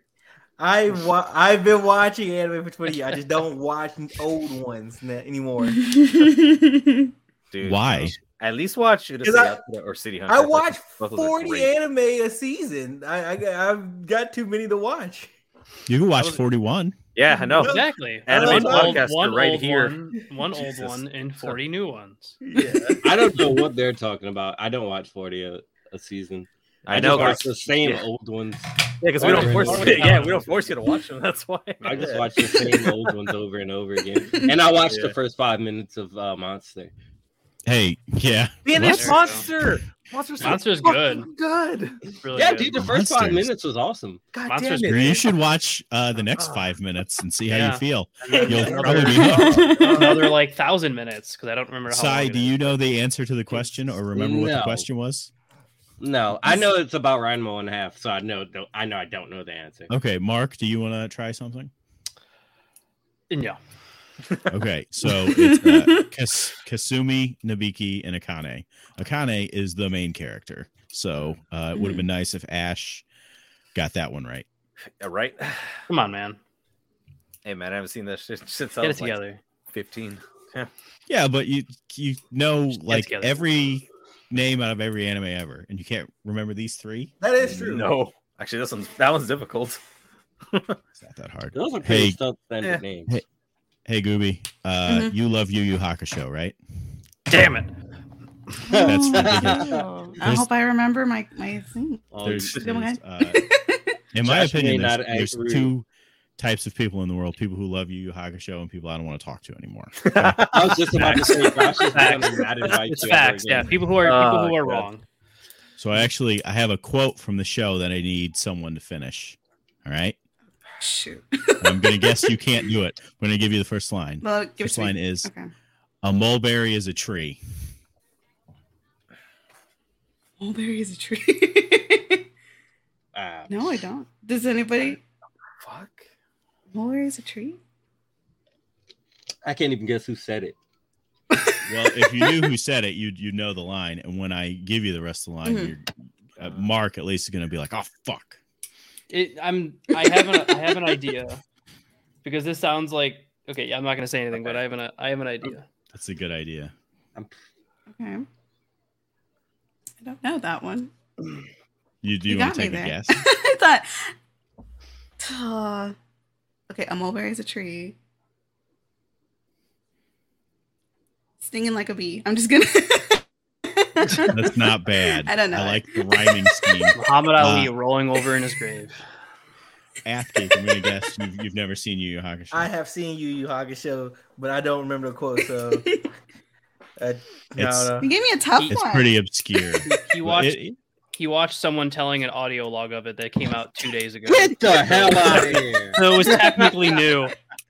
I've been watching anime for 20 years. I just don't watch old ones anymore. Dude, Why? At least watch Urusei 'Cause I- Yatsura or City Hunter. I watch Both of those are 40 great. anime a season. I've got too many to watch. You can watch was- 41. Yeah, I know. Exactly. Anime One old, podcaster one right old here. one old Jesus. one, and 40 new ones. Yeah. I don't know what they're talking about. I don't watch 40 a season. I know. just watch 'cause- the same yeah. old ones. Yeah, because we don't force. Already Yeah, done. we don't force you to watch them. That's why. I just watch the same old ones over and over again. And I watched Yeah. the first 5 minutes of Monster. Hey, yeah. Finish What? Monster. Monster's Monster's fucking good. It's really Yeah, good. dude, the first 5 Monsters. minutes was awesome. God Monster's damn it. great. You should watch the next 5 minutes and see how Yeah. you feel. And then You'll another, probably be hooked. another like 1,000 minutes because I don't remember how. Sai, long it do is. you know the answer to the question or remember what the No. question was? No, I know it's about Ranma and a half, so I know I don't know the answer. Okay, Mark, do you want to try something? No. Okay, so it's Kasumi, Nabiki, and Akane. Akane is the main character, so it would have been nice if Ash got that one right. Yeah, right? Come on, man. Hey, man, I haven't seen that shit since I Get it was like together. 15. Yeah, but you know like together. every name out of every anime ever, and you can't remember these 3. That is true. No. Actually, that one's difficult. It's not that hard. Those are pretty Hey, standard yeah. names. hey, Gooby, you love Yu Yu Hakusho, right? Damn it. That's ridiculous. I hope I remember my thing. Oh, There's, Go ahead. in my Josh may opinion, not there's agree. 2 types of people in the world: people who love Yu Yu Hakusho and people I don't want to talk to anymore. I was just about to say, Josh is Facts. gonna not invite It's you facts. ever Yeah, again. people who are Oh, God. wrong. So I have a quote from the show that I need someone to finish. All right, Shoot. I'm gonna guess you can't do it. I'm gonna give you the first line. Well, give it First to me. line is Okay. a mulberry is a tree. Mulberry is a tree. Ah, No, I don't. Does anybody? Fuck. Mulberry is a tree? I can't even guess who said it. Well, if you knew who said it, you'd know the line. And when I give you the rest of the line, Mhm. you're Mark at least is going to be like, oh fuck. I have an idea because this sounds like okay. Yeah, I'm not gonna say anything, but I have an idea. That's a good idea. Okay. I don't know that one. You You want got to me take a there. guess? I thought. Okay, a mulberry is a tree. Stinging like a bee. I'm just gonna. That's not bad. I don't know. I like the rhyming scheme. Muhammad Ali rolling over in his grave. Athgate, I'm going to guess you've never seen Yu Yu Hakusho. I have seen Yu Yu Hakusho, but I don't remember the quote. So no. You gave me a tough It's one. pretty obscure. He watched someone telling an audio log of it that came out 2 days ago. Get the hell out of here! So it was technically new.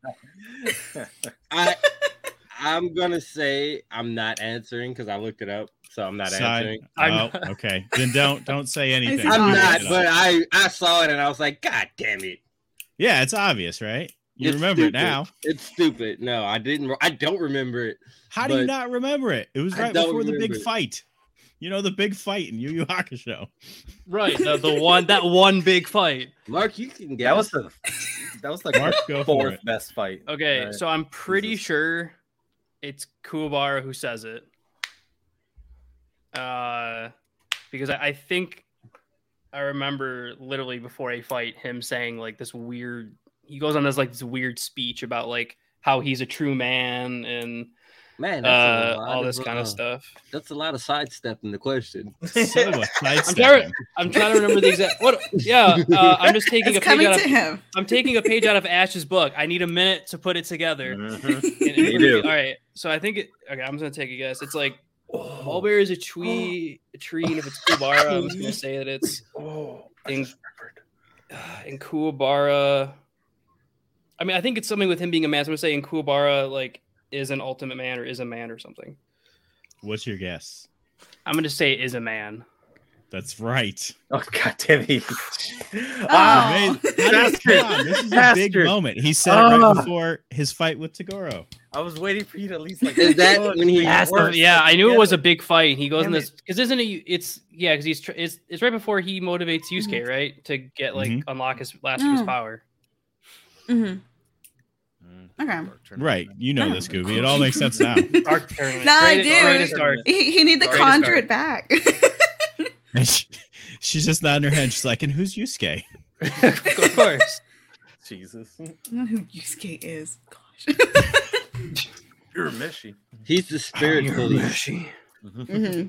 I'm gonna say I'm not answering because I looked it up, so I'm not answering. Oh, okay. Then don't say anything. I'm I'm Look not, it up. but I saw it and I was like, God damn it! Yeah, it's obvious, right? You It's remember stupid. it now. It's stupid. No, I didn't. I don't remember it. How do you But not remember it? It was I right don't before the big remember it. fight. You know, the big fight in Yu Yu Hakusho. Right, that one big fight. Mark, you can guess. That was like Mark, go the for fourth it. best fight. Okay, Right. so I'm pretty Jesus. sure it's Kuwabara who says it. Because I think I remember literally before a fight him saying like this weird. He goes on this weird speech about like how he's a true man and Man, that's a lot all this of, kind of stuff. That's a lot of sidestepping the question. So much I'm sidestepping. trying to remember the exact what. Yeah, I'm just taking It's a page coming out to of. him. I'm taking a page out of Ash's book. I need a minute to put it together. Mhm. You do. All right, so I think okay. I'm just gonna take a guess. It's like mulberry is a tree, and if it's Kuwabara, I'm just gonna say that it's in Kuwabara. I mean, I think it's something with him being a man. So I'm gonna say in Kuwabara, like is an ultimate man or is a man or something. What's your guess? I'm gonna say is a man. That's right. Oh god damn it! Oh. How did- come on, this is a big Bastard. moment. He said it right before his fight with Tagoro. I was waiting for you to at least like. Is that when he Yes, works yeah, I knew it was a big fight. He goes Damn in this because isn't it? It's yeah, because it's right before he motivates Yusuke, right, to get like unlock his last of his Mm. power. Mm-hmm. Okay. Right. You know this, Gooby. It all makes sense now. Arc tournament. No, I Greatest do. arc. He need to Greatest conjure art. it back. And she's just nodding her head. She's like, and who's Yusuke? Of course. Jesus, I don't know who Yusuke is. Gosh. you're a Mishi. He's the spirit police. Mhm.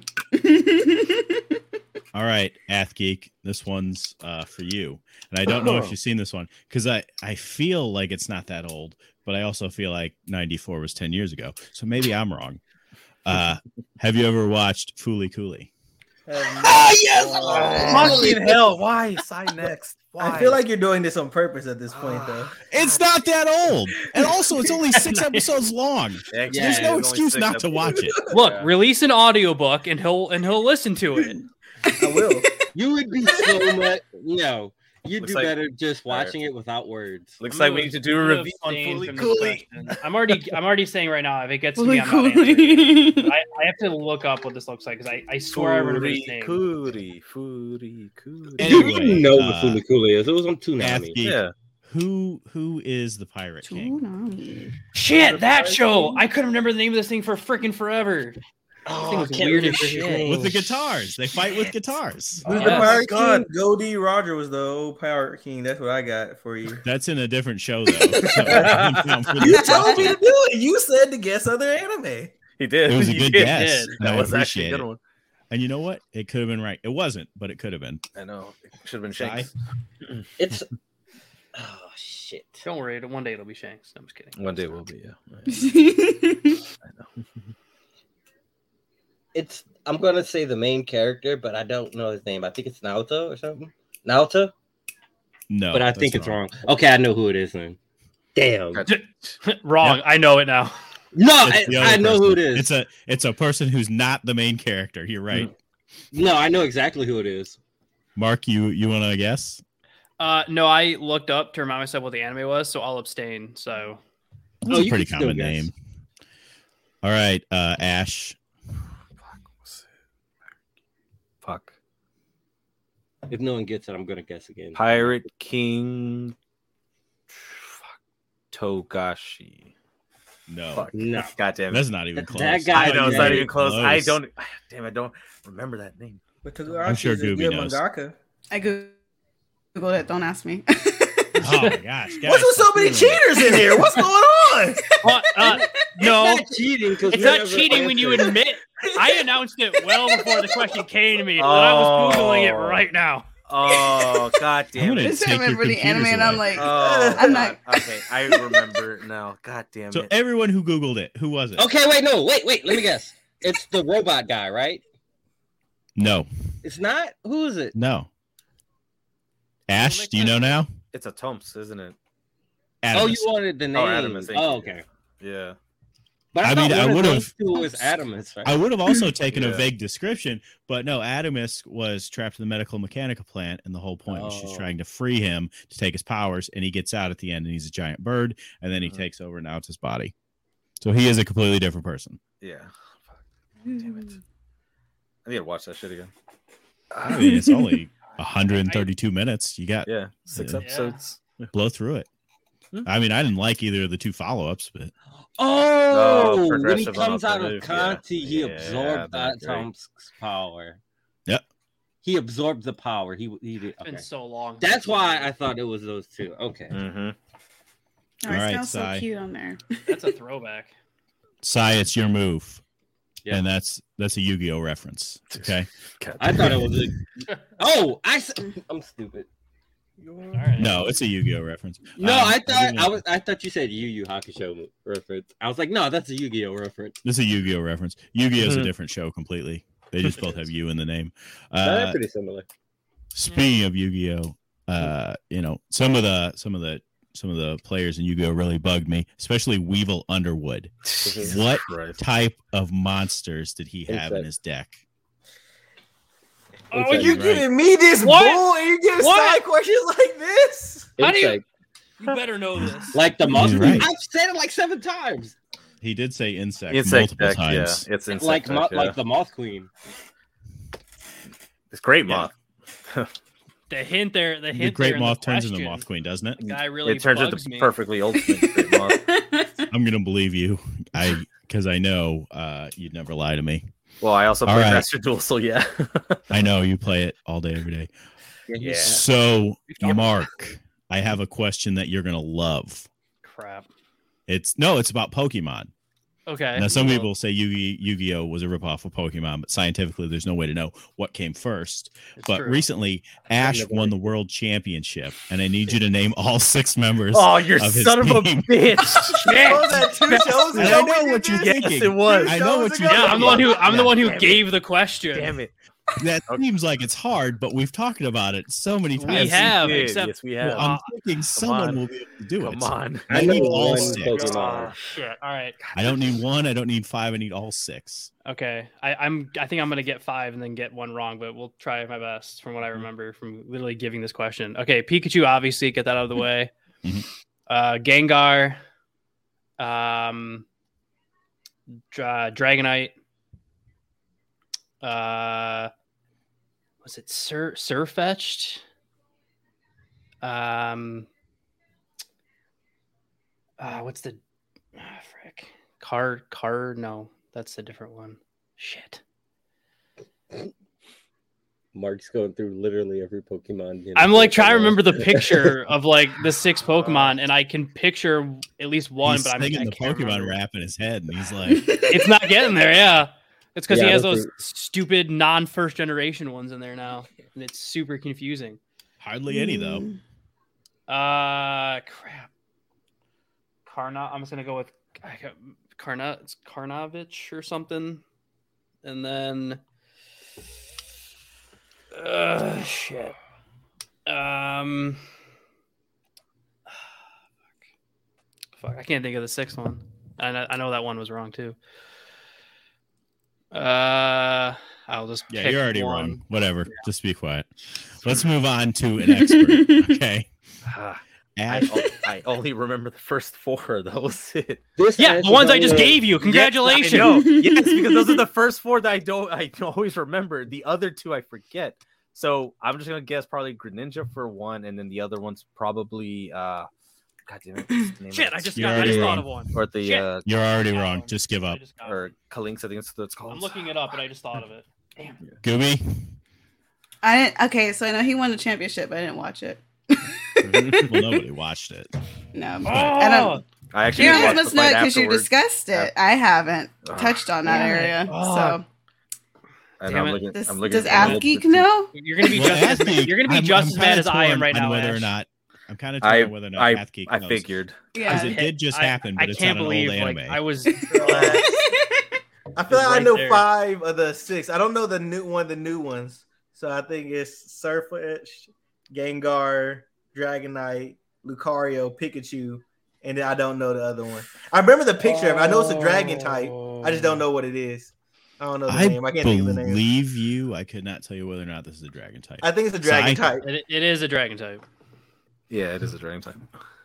All right, Ath Geek. This one's for you. And I don't know if you've seen this one because I feel like it's not that old, but I also feel like 94 was 10 years ago. So maybe I'm wrong. Have you ever watched Foolie Cooley? yes! Fucking hell! Why? Sign next. Why? I feel like you're doing this on purpose at this point, though. It's not that old. And also, it's only 6 episodes long. Yeah, There's Yeah, no it's only excuse 6 not to watch it. Look, Yeah. release an audiobook and he'll listen to it. I will. You would be so much. No, you'd Looks do like- better just watching it without words. Looks I'm like gonna- we need to do a I'm gonna review on abstain Foolie from this Cooley. question. I'm already saying right now, if it gets to me, Fully I'm not answering. cool. I have to look up what this looks like because I swear I remember his name. Foolie. Anyway, You know what Foolie Cooley is. It was on Ath Toonami. Geek, Yeah. who is the Pirate King? Toonami. Shit, that show! I couldn't remember the name of this thing for freaking forever. Oh, thing was I can't weird as remember his shit. name. With the guitars. They fight with guitars. Who's Yes. the Pirate God. King? Goldie Roger was the old Pirate King. That's what I got for you. That's in a different show, though. So, it You told me to do it. You said to guess other anime. He did. was a He good did. guess. and That I was actually a appreciate good it. one. And you know what? It could have been right. It wasn't, but it could have been. I know. It should have been Shy? Shanks. It's. Oh shit. Don't worry, one day it'll be Shanks. No, I'm just kidding. One day will be. Yeah. It's. I'm gonna say the main character, but I don't know his name. I think it's Naoto or something. Naoto, No. but I that's think it's wrong. Okay, I know who it is then. Damn. Wrong. I know it now. No, It's the other I know who it person. is. It's a person who's not the main character. You're right. No, I know exactly who it is. Mark, you want to guess? No, I looked up to remind myself what the anime was, so I'll abstain. So That's Oh, a you pretty can still common guess. name. All right, Ash. Fuck. If no one gets it, I'm gonna guess again. Pirate King Togashi. No, Fuck. No. God damn it. that's not even close. That guy- I know it's not even close. I Close. don't. Damn, I don't remember that name. But I'm sure Togarashi is a Gooby good knows. mangaka. I googled it. Don't ask me. Oh my gosh! Guys, What's with so stop many doing that. cheaters in here? What's going on? No, It's not cheating because it's not cheating when you admit. I announced it well before the question came to me, and I was googling it right now. Oh, god I'm damn gonna it. I just take your remember the anime, computers and I'm away. like, Oh, I'm not. okay, I remember now. God damn So it. everyone who Googled it, who was it? Okay, wait, let me guess. It's the robot guy, right? No, It's not. Who is it? no. Ash, do you know now? It's a Tomps, isn't it? Oh, Adamus. you wanted the name. Adamus, thank you. okay. Yeah. But I, I thought mean, one I of would've- those two was Adamus, right? I would have also taken a Yeah. vague description, but no, Adamus was trapped in the medical mechanica plant, and the whole point was she's Oh. trying to free him to take his powers, and he gets out at the end, and he's a giant bird, and then he Mhm. takes over, and now it's his body. So he is a completely different person. Yeah. Fuck. Damn it. I need to watch that shit again. I mean, it's only 132 minutes. You got Yeah. 6 Yeah. episodes. blow through it. I mean, I didn't like either of the two follow-ups, but Oh, when he progressive comes out of alternative, Conti, yeah. he Yeah, absorbed they're that great. Tom's power. Yep. He absorbed the power. He did. It's been Okay. so long. That's why I thought it was those two. Okay. Mm-hmm. Oh, All it right, smells so Sai. cute on there. That's a throwback. Sai, it's your move. Yeah. And that's a Yu-Gi-Oh reference. Okay. I thought it was a. Oh, I'm stupid. All right. No, it's a Yu-Gi-Oh reference. No, I'm I thought you said Yu Yu Hakusho reference. I was like, no, that's a Yu-Gi-Oh reference. This is a Yu-Gi-Oh reference. Yu-Gi-Oh's a Mhm. different show completely. They just both have "you" in the name. They're pretty similar. Speaking of Yu-Gi-Oh, you know, some of the players in Yu-Gi-Oh really bugged me, especially Weevil Underwood. What Christ. type of monsters did he have in Insect. his deck? Oh, You Right. giving me this What? bull and you giving What? side questions like this? How do you- Insect. You better know this. Like the moth? He's right. I've said it like 7 times. He did say insect, Insect multiple deck, times. yeah. It's insect Like deck, yeah. like the Moth Queen. It's great Yeah. moth. The hint there. The The hint. Great there in Moth the turns into question, Moth Queen, doesn't it? The guy really It turns bugs into me. perfectly ultimate great moth. I'm gonna believe you. Because I know you'd never lie to me. Well, I also All play right. Master Duel, so yeah. I know you play it all day, every day. Yeah. So, Mark, I have a question that you're gonna love. Crap. It's about Pokemon. Okay. Now, some well, people say Yu-Gi-Oh was a ripoff of Pokemon, but scientifically, there's no way to know what came first. it's But true. recently, Ash won the world championship, and I need you to name all 6 members. Oh, you of his son of a team. bitch! Was that 2 shows And ago? I we know did what you're this? thinking. Yes, it was. I know what you. Yeah, I'm the one who. I'm the one who Damn it. gave the question. Damn it! That seems like it's hard, but we've talked about it so many We times. have, Yes, except yes, we have. I'm thinking someone on. will be able to do it. Come on. I I know need all one 6. Pokemon. Oh, shit. All right. I don't need 1. I don't need 5. I need all 6. Okay. I think I'm gonna get 5 and then get 1 wrong, but we'll try my best from what I remember from literally giving this question. Okay, Pikachu, obviously, get that out of the way. Mhm. Gengar, Dragonite. Was it Surfetched? What's the frick? Car? No, that's a different one. Shit. Mark's going through literally every Pokemon. I'm like trying to remember the picture of like the 6 Pokemon, and I can picture at least one, He's but I singing the can't Pokemon remember. rap in his head, and he's like, It's not getting there. Yeah, it's because Yeah, he has that's those stupid non-first generation ones in there now, and it's super confusing. hardly any though. Crap. I'm just gonna go with It's Karnavich or something, and then shit. Fuck, I can't think of the 6th one. I know that one was wrong too. I'll just Yeah, pick you're already one. wrong. Whatever. Just be quiet. Let's move on to an expert. Okay. Ash, I only remember the first 4. That was it. Yeah, the ones I just gave you. Congratulations. Yes, I know. Yes, because those are the first 4 that I always remember. The other 2 I forget. So I'm just gonna guess probably Greninja for one, and then the other one's probably God damn it, what's the name Shit, of it? I just You're thought already of wrong. one. Or the Shit. You're already Yeah, wrong. Just give up. or Kalinx, I think that's what it's called. I'm looking it up, but I just thought of it. Damn. Gooby. I didn't. Okay, so I know he won the championship, but I didn't watch it. Well, nobody watched it. No, Oh, I don't. I actually You watched guys the must know fight it because you afterwards. discussed it. I haven't touched on that Damn it. area. Oh. So And Damn I'm it. looking. does, I'm looking. does I'm Ath looking Geek know? you're gonna be Well, just as, Ath-Geek, you're gonna be I'm- just I'm as kinda mad as I am torn right on now. whether or Ash. not I'm kind of torn on whether or not Ath-Geek I knows. figured. Yeah. Because it did just happen, but I it's can't on an old believe like anime. I was. I feel like I Right know there. 5 of the 6. I don't know the new ones. So I think it's Surfetch, Gengar, Dragonite, Lucario, Pikachu, and then I don't know the other one. I remember the picture of it. I know it's a dragon type. I just don't know what it is. I don't know the I name. I can't think of the name. believe you. I could not tell you whether or not this is a dragon type. I think it's a dragon Sai? type. It is a dragon type. Yeah, it is a dragon type.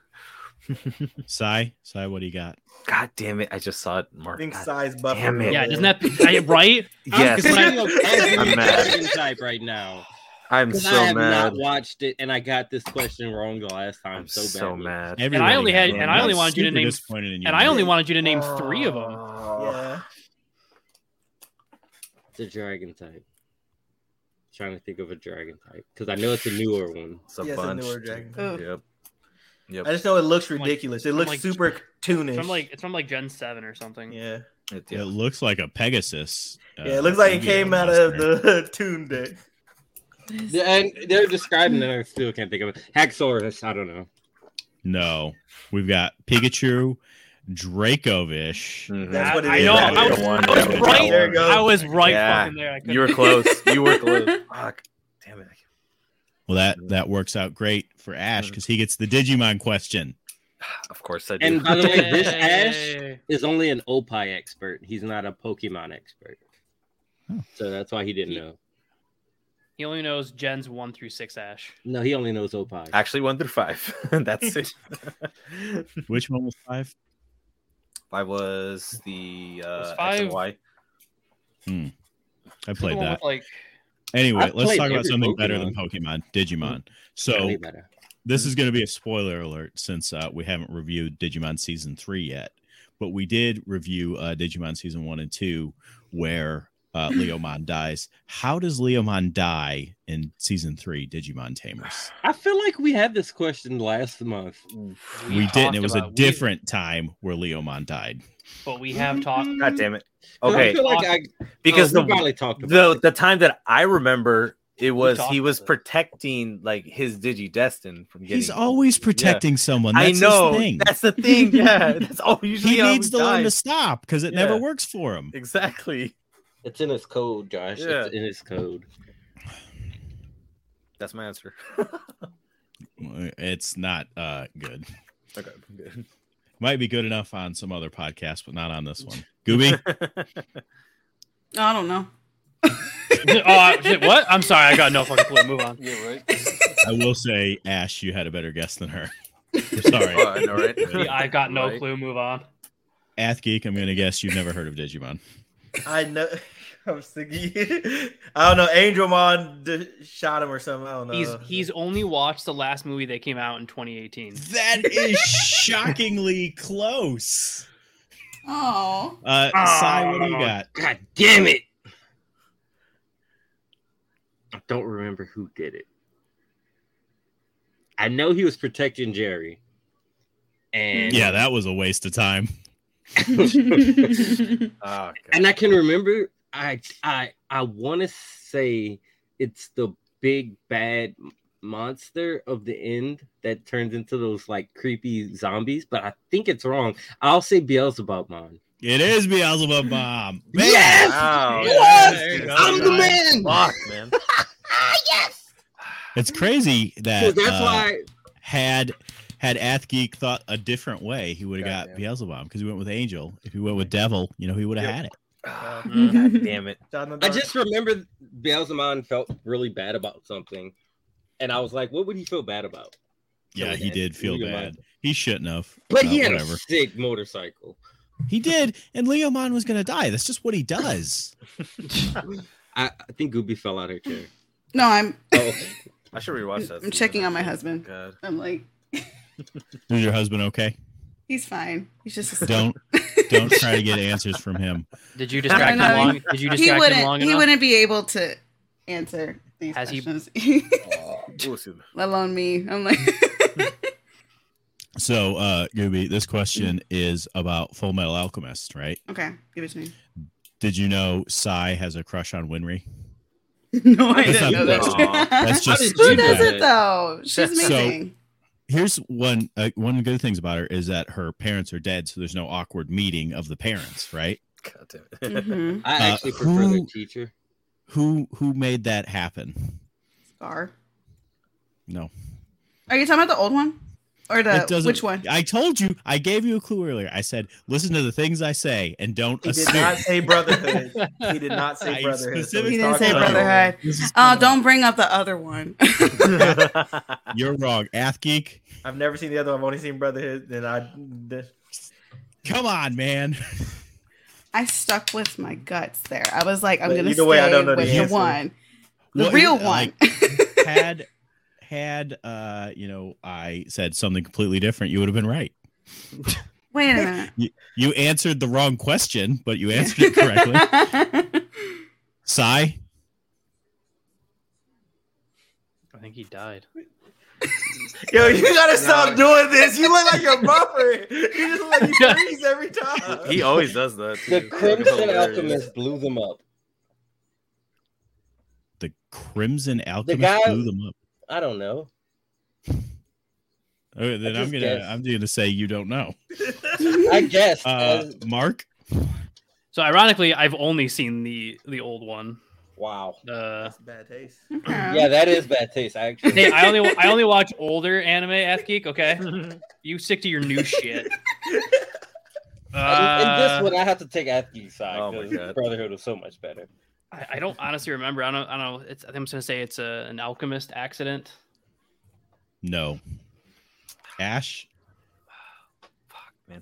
Sai, what do you got? God damn it! I just saw it. I Mark. think God. size buffer. damn it. Yeah, doesn't that right? Yes, when I- thinking of every I'm mad. dragon type right now. I'm Because so I have mad. not watched it, and I got this question wrong the last time I'm so so badly. mad. Everybody only had- got and one. I only I'm wanted you to super name- disappointed in you, And I man. only wanted you to name 3 of them. Yeah. It's a dragon type. Trying to think of a dragon type because I know it's a newer one. It's a Yeah, it's a bunch. newer dragon. Ooh. Yep. I just know it looks Like- ridiculous. It I'm looks like- super cartoonish. It's from like Gen 7 or something. Yeah. It looks like a Pegasus. Yeah, it looks like it Yu-Gi-Oh came out of monster. the Toon deck. And they're describing it. I still can't think of it. Haxorus. I don't know. No, we've got Pikachu, Dracovish. Mhm. That's what it I is. know. That's I the was, one. I was There you right. go. I was right Yeah. fucking there. I couldn't- You were close. You were close. Fuck. Damn it. Well, that works out great for Ash because he gets the Digimon question. Of course I do. And by the way, this Ash Hey. is only an Opie expert. He's not a Pokemon expert. Oh. So that's why he didn't know. He only knows Gens 1 through 6 Ash. No, he only knows Opie. Actually, 1 through 5. That's it. Which one was 5? 5 was the Was X 5 and Y. I The played one that. with, like, Anyway, I've let's played talk about every something better than Pokemon. Pokemon, Digimon. So Way better. this is going to be a spoiler alert since we haven't reviewed Digimon Season 3 yet. But we did review Digimon Season 1 and 2 where Leomon dies. How does Leomon die in Season 3 Digimon Tamers? I feel like we had this question last month. We didn't. It was a talked about- different time where Leomon died. But we have talked. God damn it. I Okay. feel like Because we probably talked about the it. the time that I remember it was talked he was about it. protecting like his Digidestin from getting. He's always protecting someone. I That's know. his thing. That's the thing. Yeah, that's all. Usually He how needs to learn to stop because it never Yeah. works for him. Exactly. It's in his code, Josh. Yeah. It's in his code. That's my answer. It's not good. Okay. Good. Might be good enough on some other podcasts, but not on this one. Gooby, I don't know. Oh, shit, what? I'm sorry. I got no fucking clue. Move on. Yeah, right. I will say, Ash, you had a better guess than her. I'm sorry. Oh, I know, right? Yeah, I got no Right. clue. Move on. Ath Geek, I'm going to guess you've never heard of Digimon. I know. I'm thinking. I don't know. Angelmon shot him or something. I don't know. He's only watched the last movie that came out in 2018. That is shockingly close. Oh, Sai, what do you got? God damn it! I don't remember who did it. I know he was protecting Jerry. And Yeah, that was a waste of time. Oh, God. and I can remember I want to say it's the big bad monster of the end that turns into those like creepy zombies, but I think it's wrong. I'll say Beelzebub man. It is Beelzebub Bomb. Yes! Wow. Yes! There you go. I'm the man! Fuck, man. Yes! It's crazy So that that's why had Ath Geek thought a different way, he would have got Goddamn. Beelzebub because he went with Angel. If he went with Devil, he would have Yep. had it. God damn it. Shot in the I dark. just remember Beelzebub felt really bad about something. And I was like, what would he feel bad about? Yeah, he man. did feel Leomon. bad. He shouldn't have. But he had whatever. a sick motorcycle. He did, and Leomon was going to die. That's just what he does. I think Gooby fell out of her chair. No, I'm Oh, I should rewatch that. I'm checking on my husband. God. I'm like, Is your husband okay? he's fine. He's just asleep. Don't try to get answers from him. Did you distract No, him no, long? Did you distract him long He enough? wouldn't be able to answer these Has he- questions. Ooh, excuse me. Let alone me. I'm like, So, Gooby, this question is about Full Metal Alchemist, right? okay, give it to me. Did you know Sai has a crush on Winry? No, I That's didn't not know the that. question. That's just Who too does bad. it though? She's So- amazing. Here's one of the good things about her is that her parents are dead, so there's no awkward meeting of the parents, right? God damn it. Mhm. I actually prefer the who- teacher. Who made that happen? Scar. No. Are you talking about the old one or It the doesn't- which one? I told you. I gave you a clue earlier. I said, listen to the things I say and don't He did assume. not say brotherhood. He did not say I brotherhood. specifically He he's didn't say talking about- brotherhood. This is Oh, coming don't up. bring up the other one. You're wrong. Ath Geek. I've never seen the other one. I've only seen brotherhood. Come on, man. I stuck with my guts there. I was like, I'm But gonna either way, I stay don't know the with the answer. one, the Well, real like, one. had I said something completely different, you would have been right. Wait a minute. You answered the wrong question, but you answered it correctly. Sai, I think he died. Yo, you gotta stop doing this. You look like you're buffering. You just look like you freeze every time. He always does that. The too. Crimson Hilarious. Alchemist blew them up. the Crimson Alchemist guy- blew them up. I don't know. Okay, then I I'm just gonna guessed. say you don't know. I guess. Mark, So ironically, I've only seen the old one. Wow. That's bad taste. Yeah, that is bad taste. Actually, Hey, I only watch older anime, F Geek. Okay, you stick to your new shit. in this Uh, one, I have to take Athgeek's side Oh my because God. Brotherhood was so much better. I don't honestly remember. I don't know. I think I'm just gonna say it's an alchemist accident. no. Ash, Fuck, man.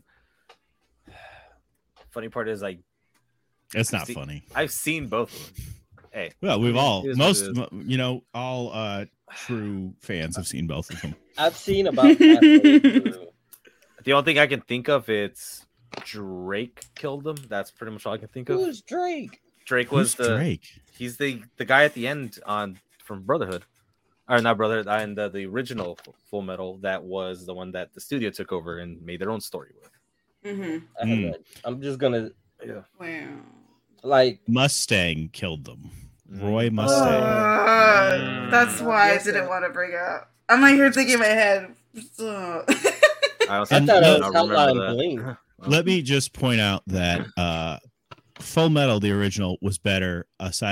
Funny part is, like, it's not See- funny. I've seen both of them. Hey, Well, we've all It is what it all true fans have seen both of them. I've seen about halfway through. the only thing I can think of it's Drake killed them. That's pretty much all I can think of. Who's Drake? Drake was Who's Drake? He's the guy at the end from Brotherhood, or not Brotherhood, and the original Full Metal. That was the one that the studio took over and made their own story with. Mm-hmm. I'm just gonna Yeah, Wow. like. Mustang killed them. Mm. Roy Mustang. That's why I Yes, didn't sir. want to bring it up. I'm like here thinking in my head. Ugh. I I And thought no, it was remember Hotline that. Bling. Let me just point out that Full Metal, the original, was better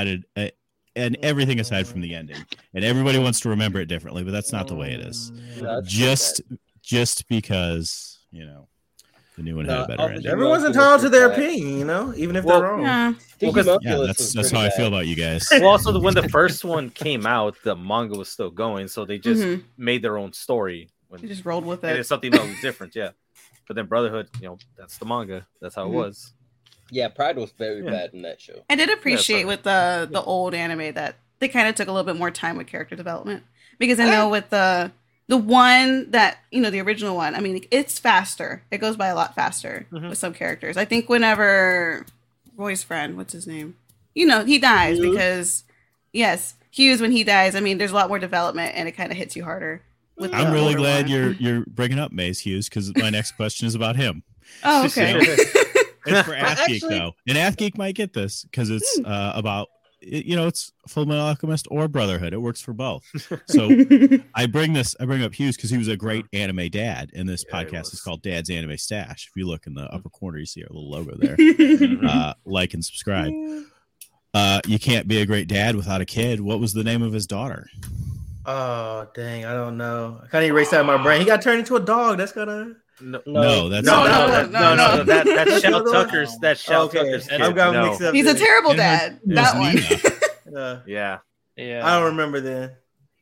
and everything aside from the ending. And everybody wants to remember it differently, but that's not the way it is. That's Just because, the new one had a No, better I'll be- ending. Everyone's entitled to their opinion, even if Well, they're wrong. Yeah. Yeah, that's how I feel about you guys. Well, also when the first one came out, the manga was still going, so they just Mhm. made their own story. When You just rolled with and it. it's something that was different, yeah. But then Brotherhood, that's the manga. That's how it Mhm. was. Yeah, Pride was very Yeah. bad in that show. I did appreciate fine. with the old anime that they kind of took a little bit more time with character development because I know with the one that the original one, I mean it's faster. It goes by a lot faster Mhm. with some characters. I think whenever Roy's friend, what's his name? He dies Hughes? because yes, Hughes when he dies. I mean, there's a lot more development and it kind of hits you harder. With I'm the really older glad one. you're bringing up Maze Hughes because my next question is about him. Oh, okay. It's for Ath Geek Actually- though, and Ath Geek might get this because it's about it's Full Metal Alchemist or Brotherhood. It works for both. So I bring up Hughes because he was a great anime dad, and this Yeah, he podcast is was. called Dad's Anime Stash. If you look in the upper corner, you see our little logo there. Like and subscribe. You can't be a great dad without a kid. What was the name of his daughter? Oh dang, I don't know. I can't erase that out of my brain. He got turned into a dog. That's gonna. No, No, that's No, that's Shell No. Tucker's. That's Shell Okay, Tucker's kid. I've got No. mixed up. He's a then. terrible It was- dad. it was That one. Nina. Yeah. Yeah. I don't remember then. Okay,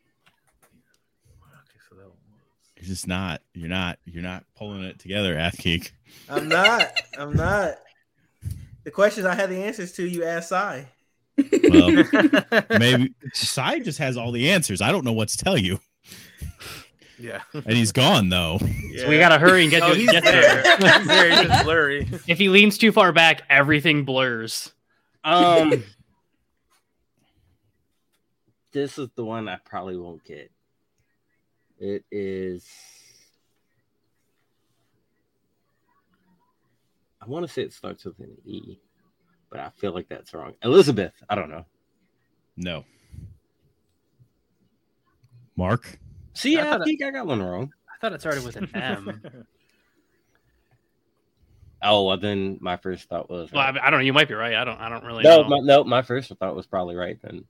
so that one was- You're just not. You're not pulling it together, Ath Geek. I'm not. The questions I had the answers to, you asked Sai. Well, maybe Sai just has all the answers. I don't know what to tell you. Yeah. And he's gone though. So we gotta hurry and get, Oh, he's get there. there. He's there. He's just blurry. If he leans too far back, everything blurs. This is the one I probably won't get. It is. I want to say it starts with an E, but I feel like that's wrong. Elizabeth. I don't know. No. Mark? See, I I thought think I got one wrong. I thought it started with an M. Oh, well, then my first thought was Well, right. I don't know. You might be right. I don't really know. My first thought was probably right then,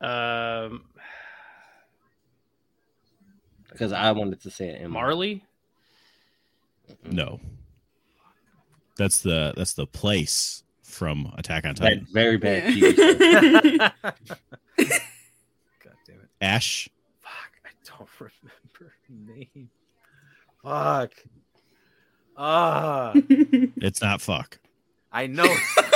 because I wanted to say it. Marley. No. That's the place from Attack on Titan. That very bad Yeah. TV show. God damn it. Ash? Fuck. I don't remember her name. Fuck. Ah. It's not fuck. I know.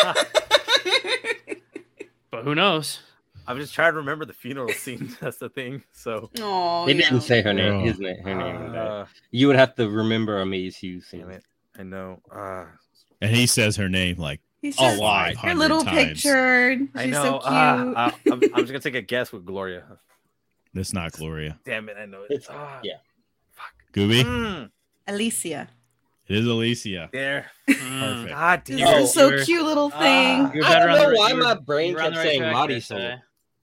But who knows? I'm just trying to remember the funeral scene. That's the thing. So. Oh, They didn't say her name. Oh. Her name. in that. You would have to remember Amaze Hughes. Damn it. I know. And he says her name like He's Oh, just why? her little 500 times. picture. I She's know. so cute. I'm just gonna take a guess with Gloria. That's not Gloria. Damn it! I know it. It's yeah. Fuck. Gooby? Mm, Alicia. It is Alicia. there. Perfect. God This damn Oh. it. is so You're- cute little Ah. thing. You're I better don't on know the- why you were- my brain you were on kept the right saying track Marisol.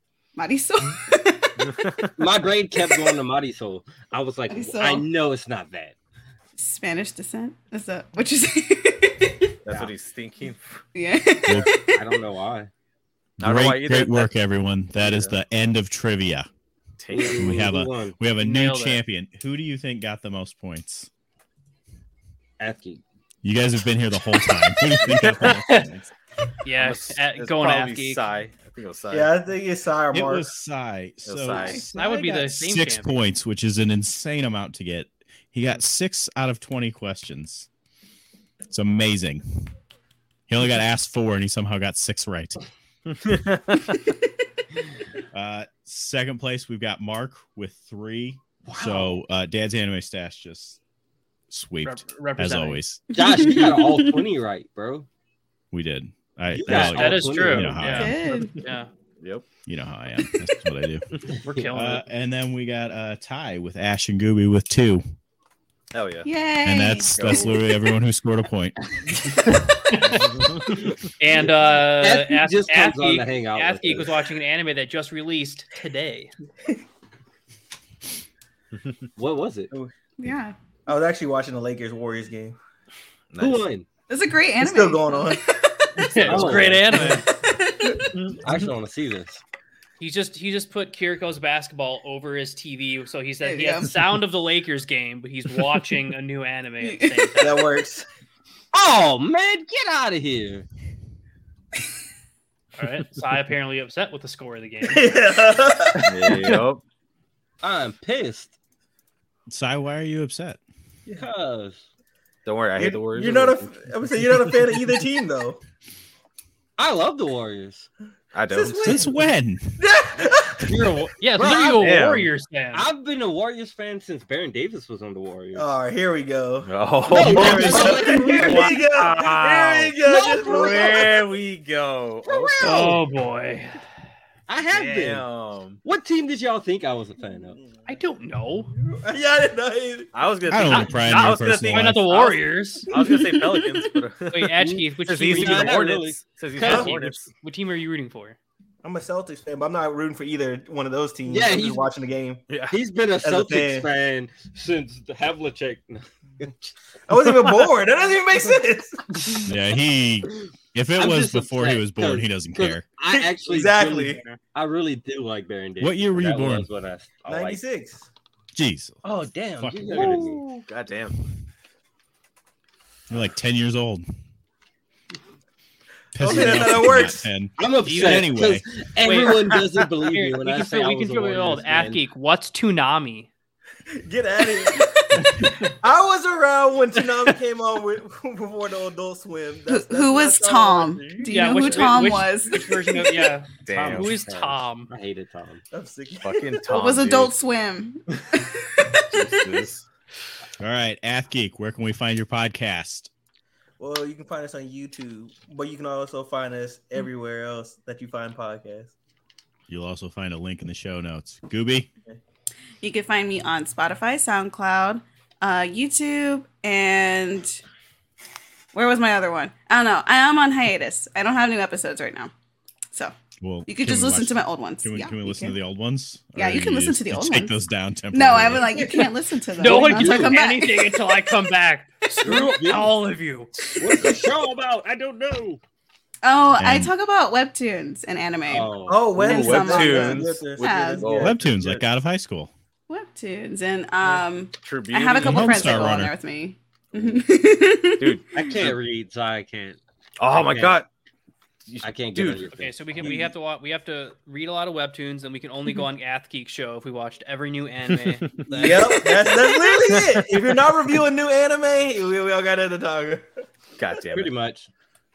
Marisol. My brain kept going to Marisol. I was like, Marisol. I know it's not that. Spanish descent. Is that what you say? That's what he's thinking. Yeah. I don't know why. I don't know why Great, either. great work, everyone. That is the end of trivia. Damn. We have Who a won? new Nailed it. champion. Who do you think got the most points? Atke. You guys have been here the whole time. Who do you think got the most points? Yeah, It's going probably Afghan. Sai. I think it was Sai. Yeah, I think it's Sai or It Mark. was Sai. So Sai. Sai That would be got the same 6 champion. points, which is an insane amount to get. He got 6 out of 20 questions. It's amazing. He only got asked 4, and he somehow got 6 right. Second place, we've got Mark with 3. So Dad's Anime Stash just sweeped, as Representing. always. Josh, you got all 20 right, bro. We did. You got That is all 20 true. You know how I Yeah. Good. Yeah. Yep. You know how I am. That's what I do. We're killing it. And then we got Ty with Ash and Gooby with 2. Hell yeah. Yay. And that's literally everyone who scored a point. And Atke just comes on to Athgeek hang out with us. was watching an anime that just released today. What was it? Yeah. I was actually watching the Lakers Warriors game. Who won? It's a great anime. It's still going on. It's a Oh. great anime. I actually want to see this. He just put Kiriko's basketball over his TV, so he said There he you has go. the sound of the Lakers game, but he's watching a new anime at the same time. That works. Oh, man, get out of here. All right, Sai apparently upset with the score of the game. Yep. I'm pissed. Sai, why are you upset? Because Don't worry, I hate the Warriors. You're not you're not a fan of either team though. I love the Warriors. I don't. Since when? Yeah, Bro, so you a damn. Warriors fan. I've been a Warriors fan since Baron Davis was on the Warriors. All right, here we go. Oh, No, Here we no, go. no, Here we go. Wow. Here we go. No, Just for real. There we go. For real. Oh boy, I have been. Damn. What team did y'all think I was a fan of? I don't know. Yeah, I didn't know either. I was gonna. I don't think- want to pry I into your was gonna personal think- Why not the life. Warriors? I was gonna say Pelicans, but Wait, Atchke, which says team, he used to be Nah, the not Hornets. really. Says he's the Atchke, Hornets. what team are you rooting for? I'm a Celtics fan, but I'm not rooting for either one of those teams. Yeah, I'm he's- just watching the game. Yeah. He's been a a Celtics fan. fan since the Havlicek. I wasn't even born. That doesn't even make sense. Yeah, if it I'm was just before he upset was born, 'cause- he doesn't 'cause care. I actually Exactly. I really do like Baron Davis. What year were you That born? was what I liked. 96. Jeez. Oh damn! Fucking you're younger than me. God damn. You're like 10 years old. Okay, Pissing me that's off how it if you're works. not 10. I'm upset Even anyway. because everyone doesn't believe Here, me when we I can say feel, I we was can a feel Warriors old. fan. Atgeek, what's Toonami? Get out of here. I was around when Toonami came on with before the Adult Swim. Who was that's all I Tom? remember. Do you know who Tom was? Which version of Damn. Who is Tom? I hated Tom. I'm sick. Fucking Tom. What was dude. Adult Swim? Jesus. All right, Ath Geek, where can we find your podcast? Well, you can find us on YouTube, but you can also find us everywhere else that you find podcasts. You'll also find a link in the show notes. Gooby? You can find me on Spotify, SoundCloud, YouTube, and where was my other one? I don't know. I am on hiatus. I don't have new episodes right now. So Well, you could can just we listen watch- to my old ones. Can we, Yeah, can we you listen can. to the old ones? Yeah, Or you can listen just- to the you old take ones. those down temporarily. No, I was like, you can't listen to them. No one can until I do come back. anything until I come back. Screw all of you. What's the show about? I don't know. Oh, I And- talk about webtoons and anime. Oh, And some Webtoons. Yeah. Webtoons, like out of high school. Webtoons, and True I have a couple Homestar friends that go on Runner. there with me. Dude. I can't read, so I can't. Oh my Yeah. god. I can't get Dude. on your Okay, thing. so we have to read a lot of webtoons, and we can only go on Ath Geek Show if we watched every new anime. Yep, that's literally it. If you're not reviewing new anime, we all got to talk. God damn Pretty it. much.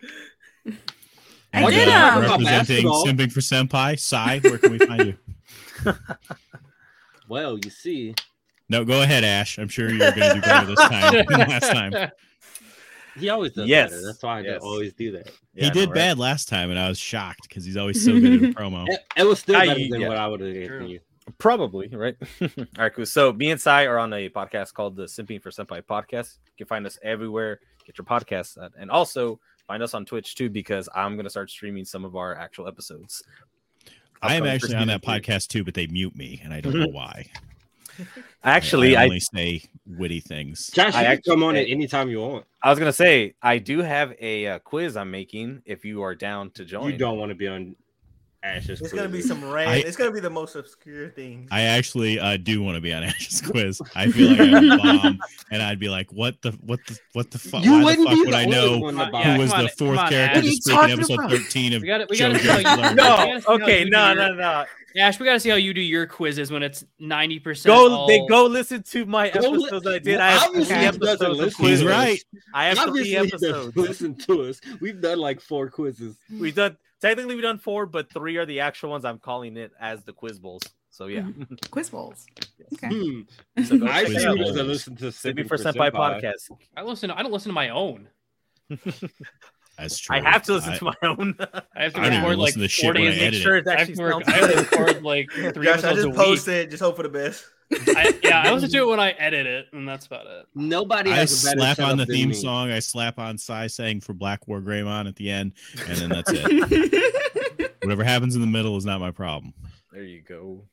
I Okay, did. about Representing basketball. Simping for Senpai. Sai, where can we find you? Well, you see, No, go ahead, Ash. I'm sure you're going to do better this time than last time. he always does Yes. better. That's why I Yes. always do that. Yeah, He I did know, right? bad last time, and I was shocked because he's always so good at a promo. It was still better yeah. than what I would have True. given you. Probably, right? All right, cool. So me and Sai are on a podcast called the Simping for Senpai podcast. You can find us everywhere. Get your podcasts at. And also find us on Twitch too, because I'm going to start streaming some of our actual episodes. I am Upcoming actually for on that season 3. podcast too, but they mute me, and I don't know why. Actually, I I only say witty things. Josh, I you can come on actually- it anytime you want. was going to say, I do have a quiz I'm making if you are down to join. You don't want to be on Ash's. It's gonna be quiz. some random. It's gonna be the most obscure thing. I actually do want to be on Ash's quiz. I feel like I would bomb, and I'd be like, "What the fuck? You Why the wouldn't fuck be would the I only know one to Who bomb. who was come the on, fourth come on, character Ash. to What speak are in you episode talking 13 of We gotta JoJo's see how you- Bizarre No, Yes, no, okay, you no, do no, no. Ash, we gotta see how you do your quizzes when it's 90%. Go listen to my episodes that I did. I have Obviously, 3 he doesn't episodes of listen. He's quizzes. right. I have 3 Obviously, he doesn't episodes. listen to us. We've done like 4 quizzes. We've done 4, but 3 are the actual ones. I'm calling it as the quiz bowls. So yeah. Quiz bowls. Okay. So go I check it see out. who doesn't listen to Simping for Senpai podcast. I don't listen to my own. That's true. I have to listen to my own. I have to I don't even record like listen to shit 40 when I and edit make it. sure it I have actually to sounds I have to good. record like 3 Josh, I episodes a just week. post it. Just hope for the best. I listen to it when I edit it, and that's about it. Nobody I has a better slap on setup the than theme me. song. I slap on Sai saying for Black War Greymon at the end, and then that's it. Whatever happens in the middle is not my problem. There you go.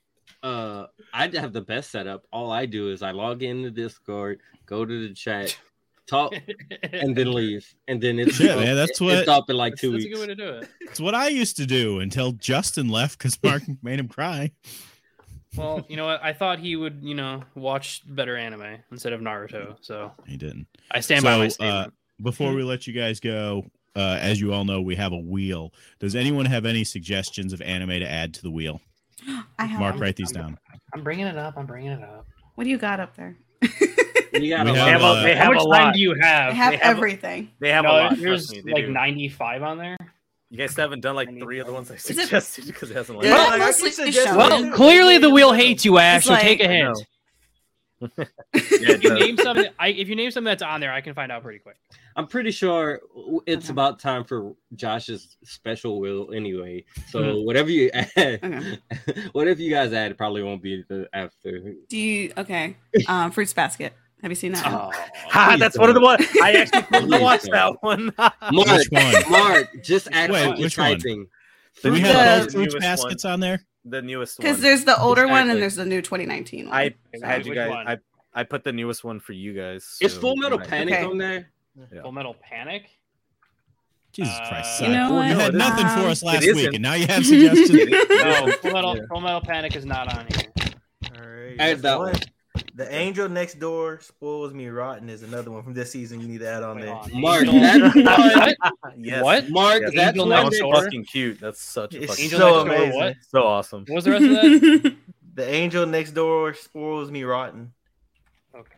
I have the best setup. All I do is I log into Discord, go to the chat, talk, and then leave. And then it's Shit, man, that's what- it's up in like 2 That's a weeks. good way to do it. It's what I used to do until Justin left because Mark made him cry. Well, you know what? I thought he would, watch better anime instead of Naruto. So He didn't. I stand by my So, statement. before we let you guys go, as you all know, we have a wheel. Does anyone have any suggestions of anime to add to the wheel? I have. Mark, write these down. I'm bringing it up. What do you got up there? You got We a have, lot. They How have much a time lot. do you have? I have they have- everything. They have a No, lot. there's Trust me, they like do. 95 on there. You guys haven't done like 3 of the ones I it- suggested because it hasn't Yeah, like. Well, like, I mostly can it's suggest shown. one. Well, clearly the wheel hates you, Ash. It's So like- take a I hint. know. If you name something, if you name something that's on there, I can find out pretty quick. I'm pretty sure it's Okay. about time for Josh's special will anyway. So Mhm. whatever you add, Okay. whatever you guys add probably won't be the after. Do you? Okay. Fruits basket. Have you seen that? Oh, Ha, that's one of the ones I actually supposed to Please watch don't. that one. Mark, Which one? Mark, just act Wait, like you're which one? typing. Do we The- have both The fruits newest baskets on there? The newest one. Because there's the older one Exactly. and there's the new 2019 one. I had you Which guys. one? I put the newest one for you guys. It's so Full Metal you might- Panic Okay. on there. Yeah. Full Metal Panic. Jesus Christ, You Sai. know what? You had No, it nothing for isn't. us last It week, isn't. and now you have suggestions. No, Full Metal, Yeah. Full Metal Panic is not on here. All right, Add that's that one. one. The Angel Next Door Spoils Me Rotten is another one from this season. You need to add on Wait, there. hold on. Mark, Angel- that's one. What? Yes. What? Mark, Yes. that's Angel one. That Next was Door? fucking cute. That's such a It's fucking. Angel so Next Door, amazing. what? So awesome. What was the rest of that? The Angel Next Door Spoils Me Rotten. Okay.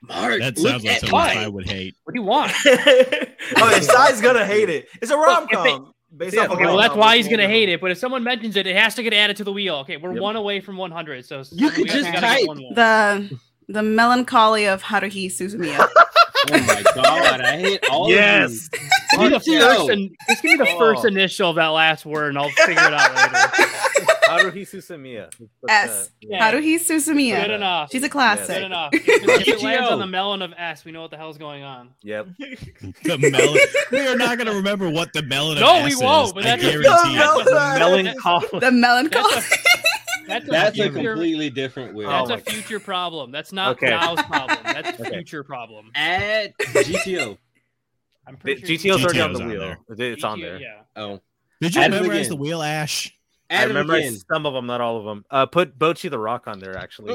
Mark, That look sounds like at something mine. I would hate. What do you want? Oh, and Sai's gonna hate it. It's a rom com. Based Yeah, off a Okay, well, that's rom-com why with he's gonna Wonder hate Woman. it. But if someone mentions it, it has to get added to the wheel. Okay, we're Yep. 1 away from 100. So You could we just gotta get type 1 more. The melancholy of Haruhi Suzumiya. Oh my god, I hate all Yes. of you. Give me the Fuck you. just give me the first initial of that last word, and I'll figure it out later. Haruhi Suzumiya. S. Yeah. Haruhi Good Suzumiya. enough. She's a Good classic. enough. If it lands GTO. on the melon of S, we know what the hell's going on. Yep. The melon. We are not going to remember what the melon of No, S we is, won't, but I that's a- guarantee No, it. no. Melancholy. The melancholy. That's a future- completely different wheel. That's Oh a my future problem. That's not Okay. now's problem. That's a Okay. future problem. Add GTO. I'm The pretty sure GTO's already on GTO's the on wheel. It's on there. Yeah. Oh, Did you Add it memorize again. the wheel, Ash? I add it remember again. some of them, not all of them. Put Bochi the Rock on there, actually.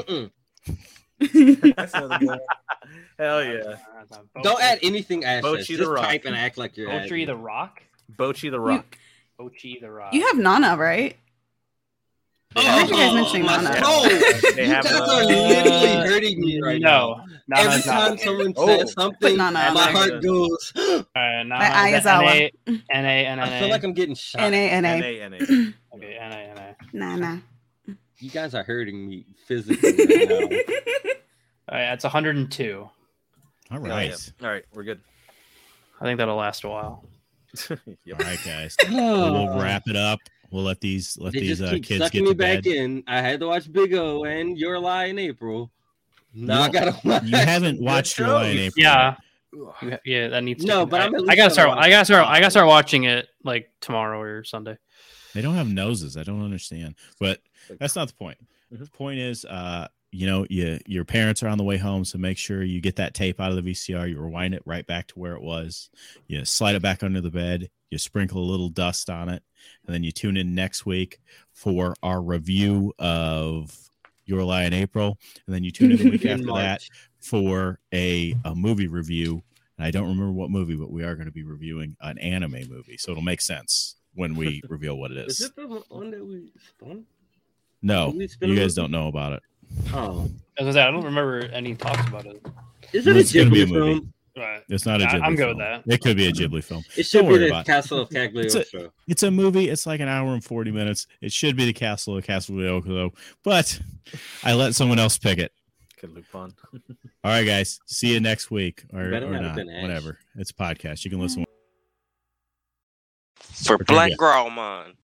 That's another good one. Hell yeah. Don't add anything Ash Bochi says. the Just Rock. type and act like you're Poetry adding. the Rock. Bochi the Rock. Ochi the Rock. You have Nana, right? I heard you guys mentioning my Nana. soul. They You have, guys uh, are literally hurting me right now. No. Every Nana's not time on it. someone Oh. says something, Put Nana on my there. heart goes. Nana By is Ayazawa. N-A. I feel like I'm getting shot. N-A. NA. Okay, N-A. Nana. You guys are hurting me physically right now. All right, that's 102. All Hell right. yeah. All right, we're good. I think that'll last a while. All Yep. right, guys. We'll wrap it up. We'll let these They just keep kids sucking get me to back bed. in. I had to watch Big O and Your Lie in April. Now I You gotta watch. You haven't watched your line in April. Yeah. Yeah, that needs to. No, but I'm at least I gotta start. gonna I gotta start watching it like tomorrow or Sunday. They don't have noses. I don't understand. But that's not the point. Mhm. The point is, your parents are on the way home, so make sure you get that tape out of the VCR. You rewind it right back to where it was. You slide it back under the bed. You sprinkle a little dust on it, and then you tune in next week for our review of Your Lie in April, and then you tune in the week In after that March. for a movie review. And I don't remember what movie, but we are going to be reviewing an anime movie, so it'll make sense when we reveal what it Is is. it the one that we spun? No, Did we spin you a guys movie? don't know about it. Oh, As I said, I don't remember any talks about it. is it a It's gonna be a Ghibli movie. film? But It's not a Ghibli I'm good film. with that. It could be a Ghibli film. It should Don't be worry the about it. Castle of Cagliostro. It's a movie. It's like an hour and 40 minutes. It should be the Castle of Cagliostro, but I let someone else pick it. Could loop on. All right, guys. See you next week or Better not have not. been Ash. Whatever. It's a podcast. You can listen. For Pretend Black good. Grauman.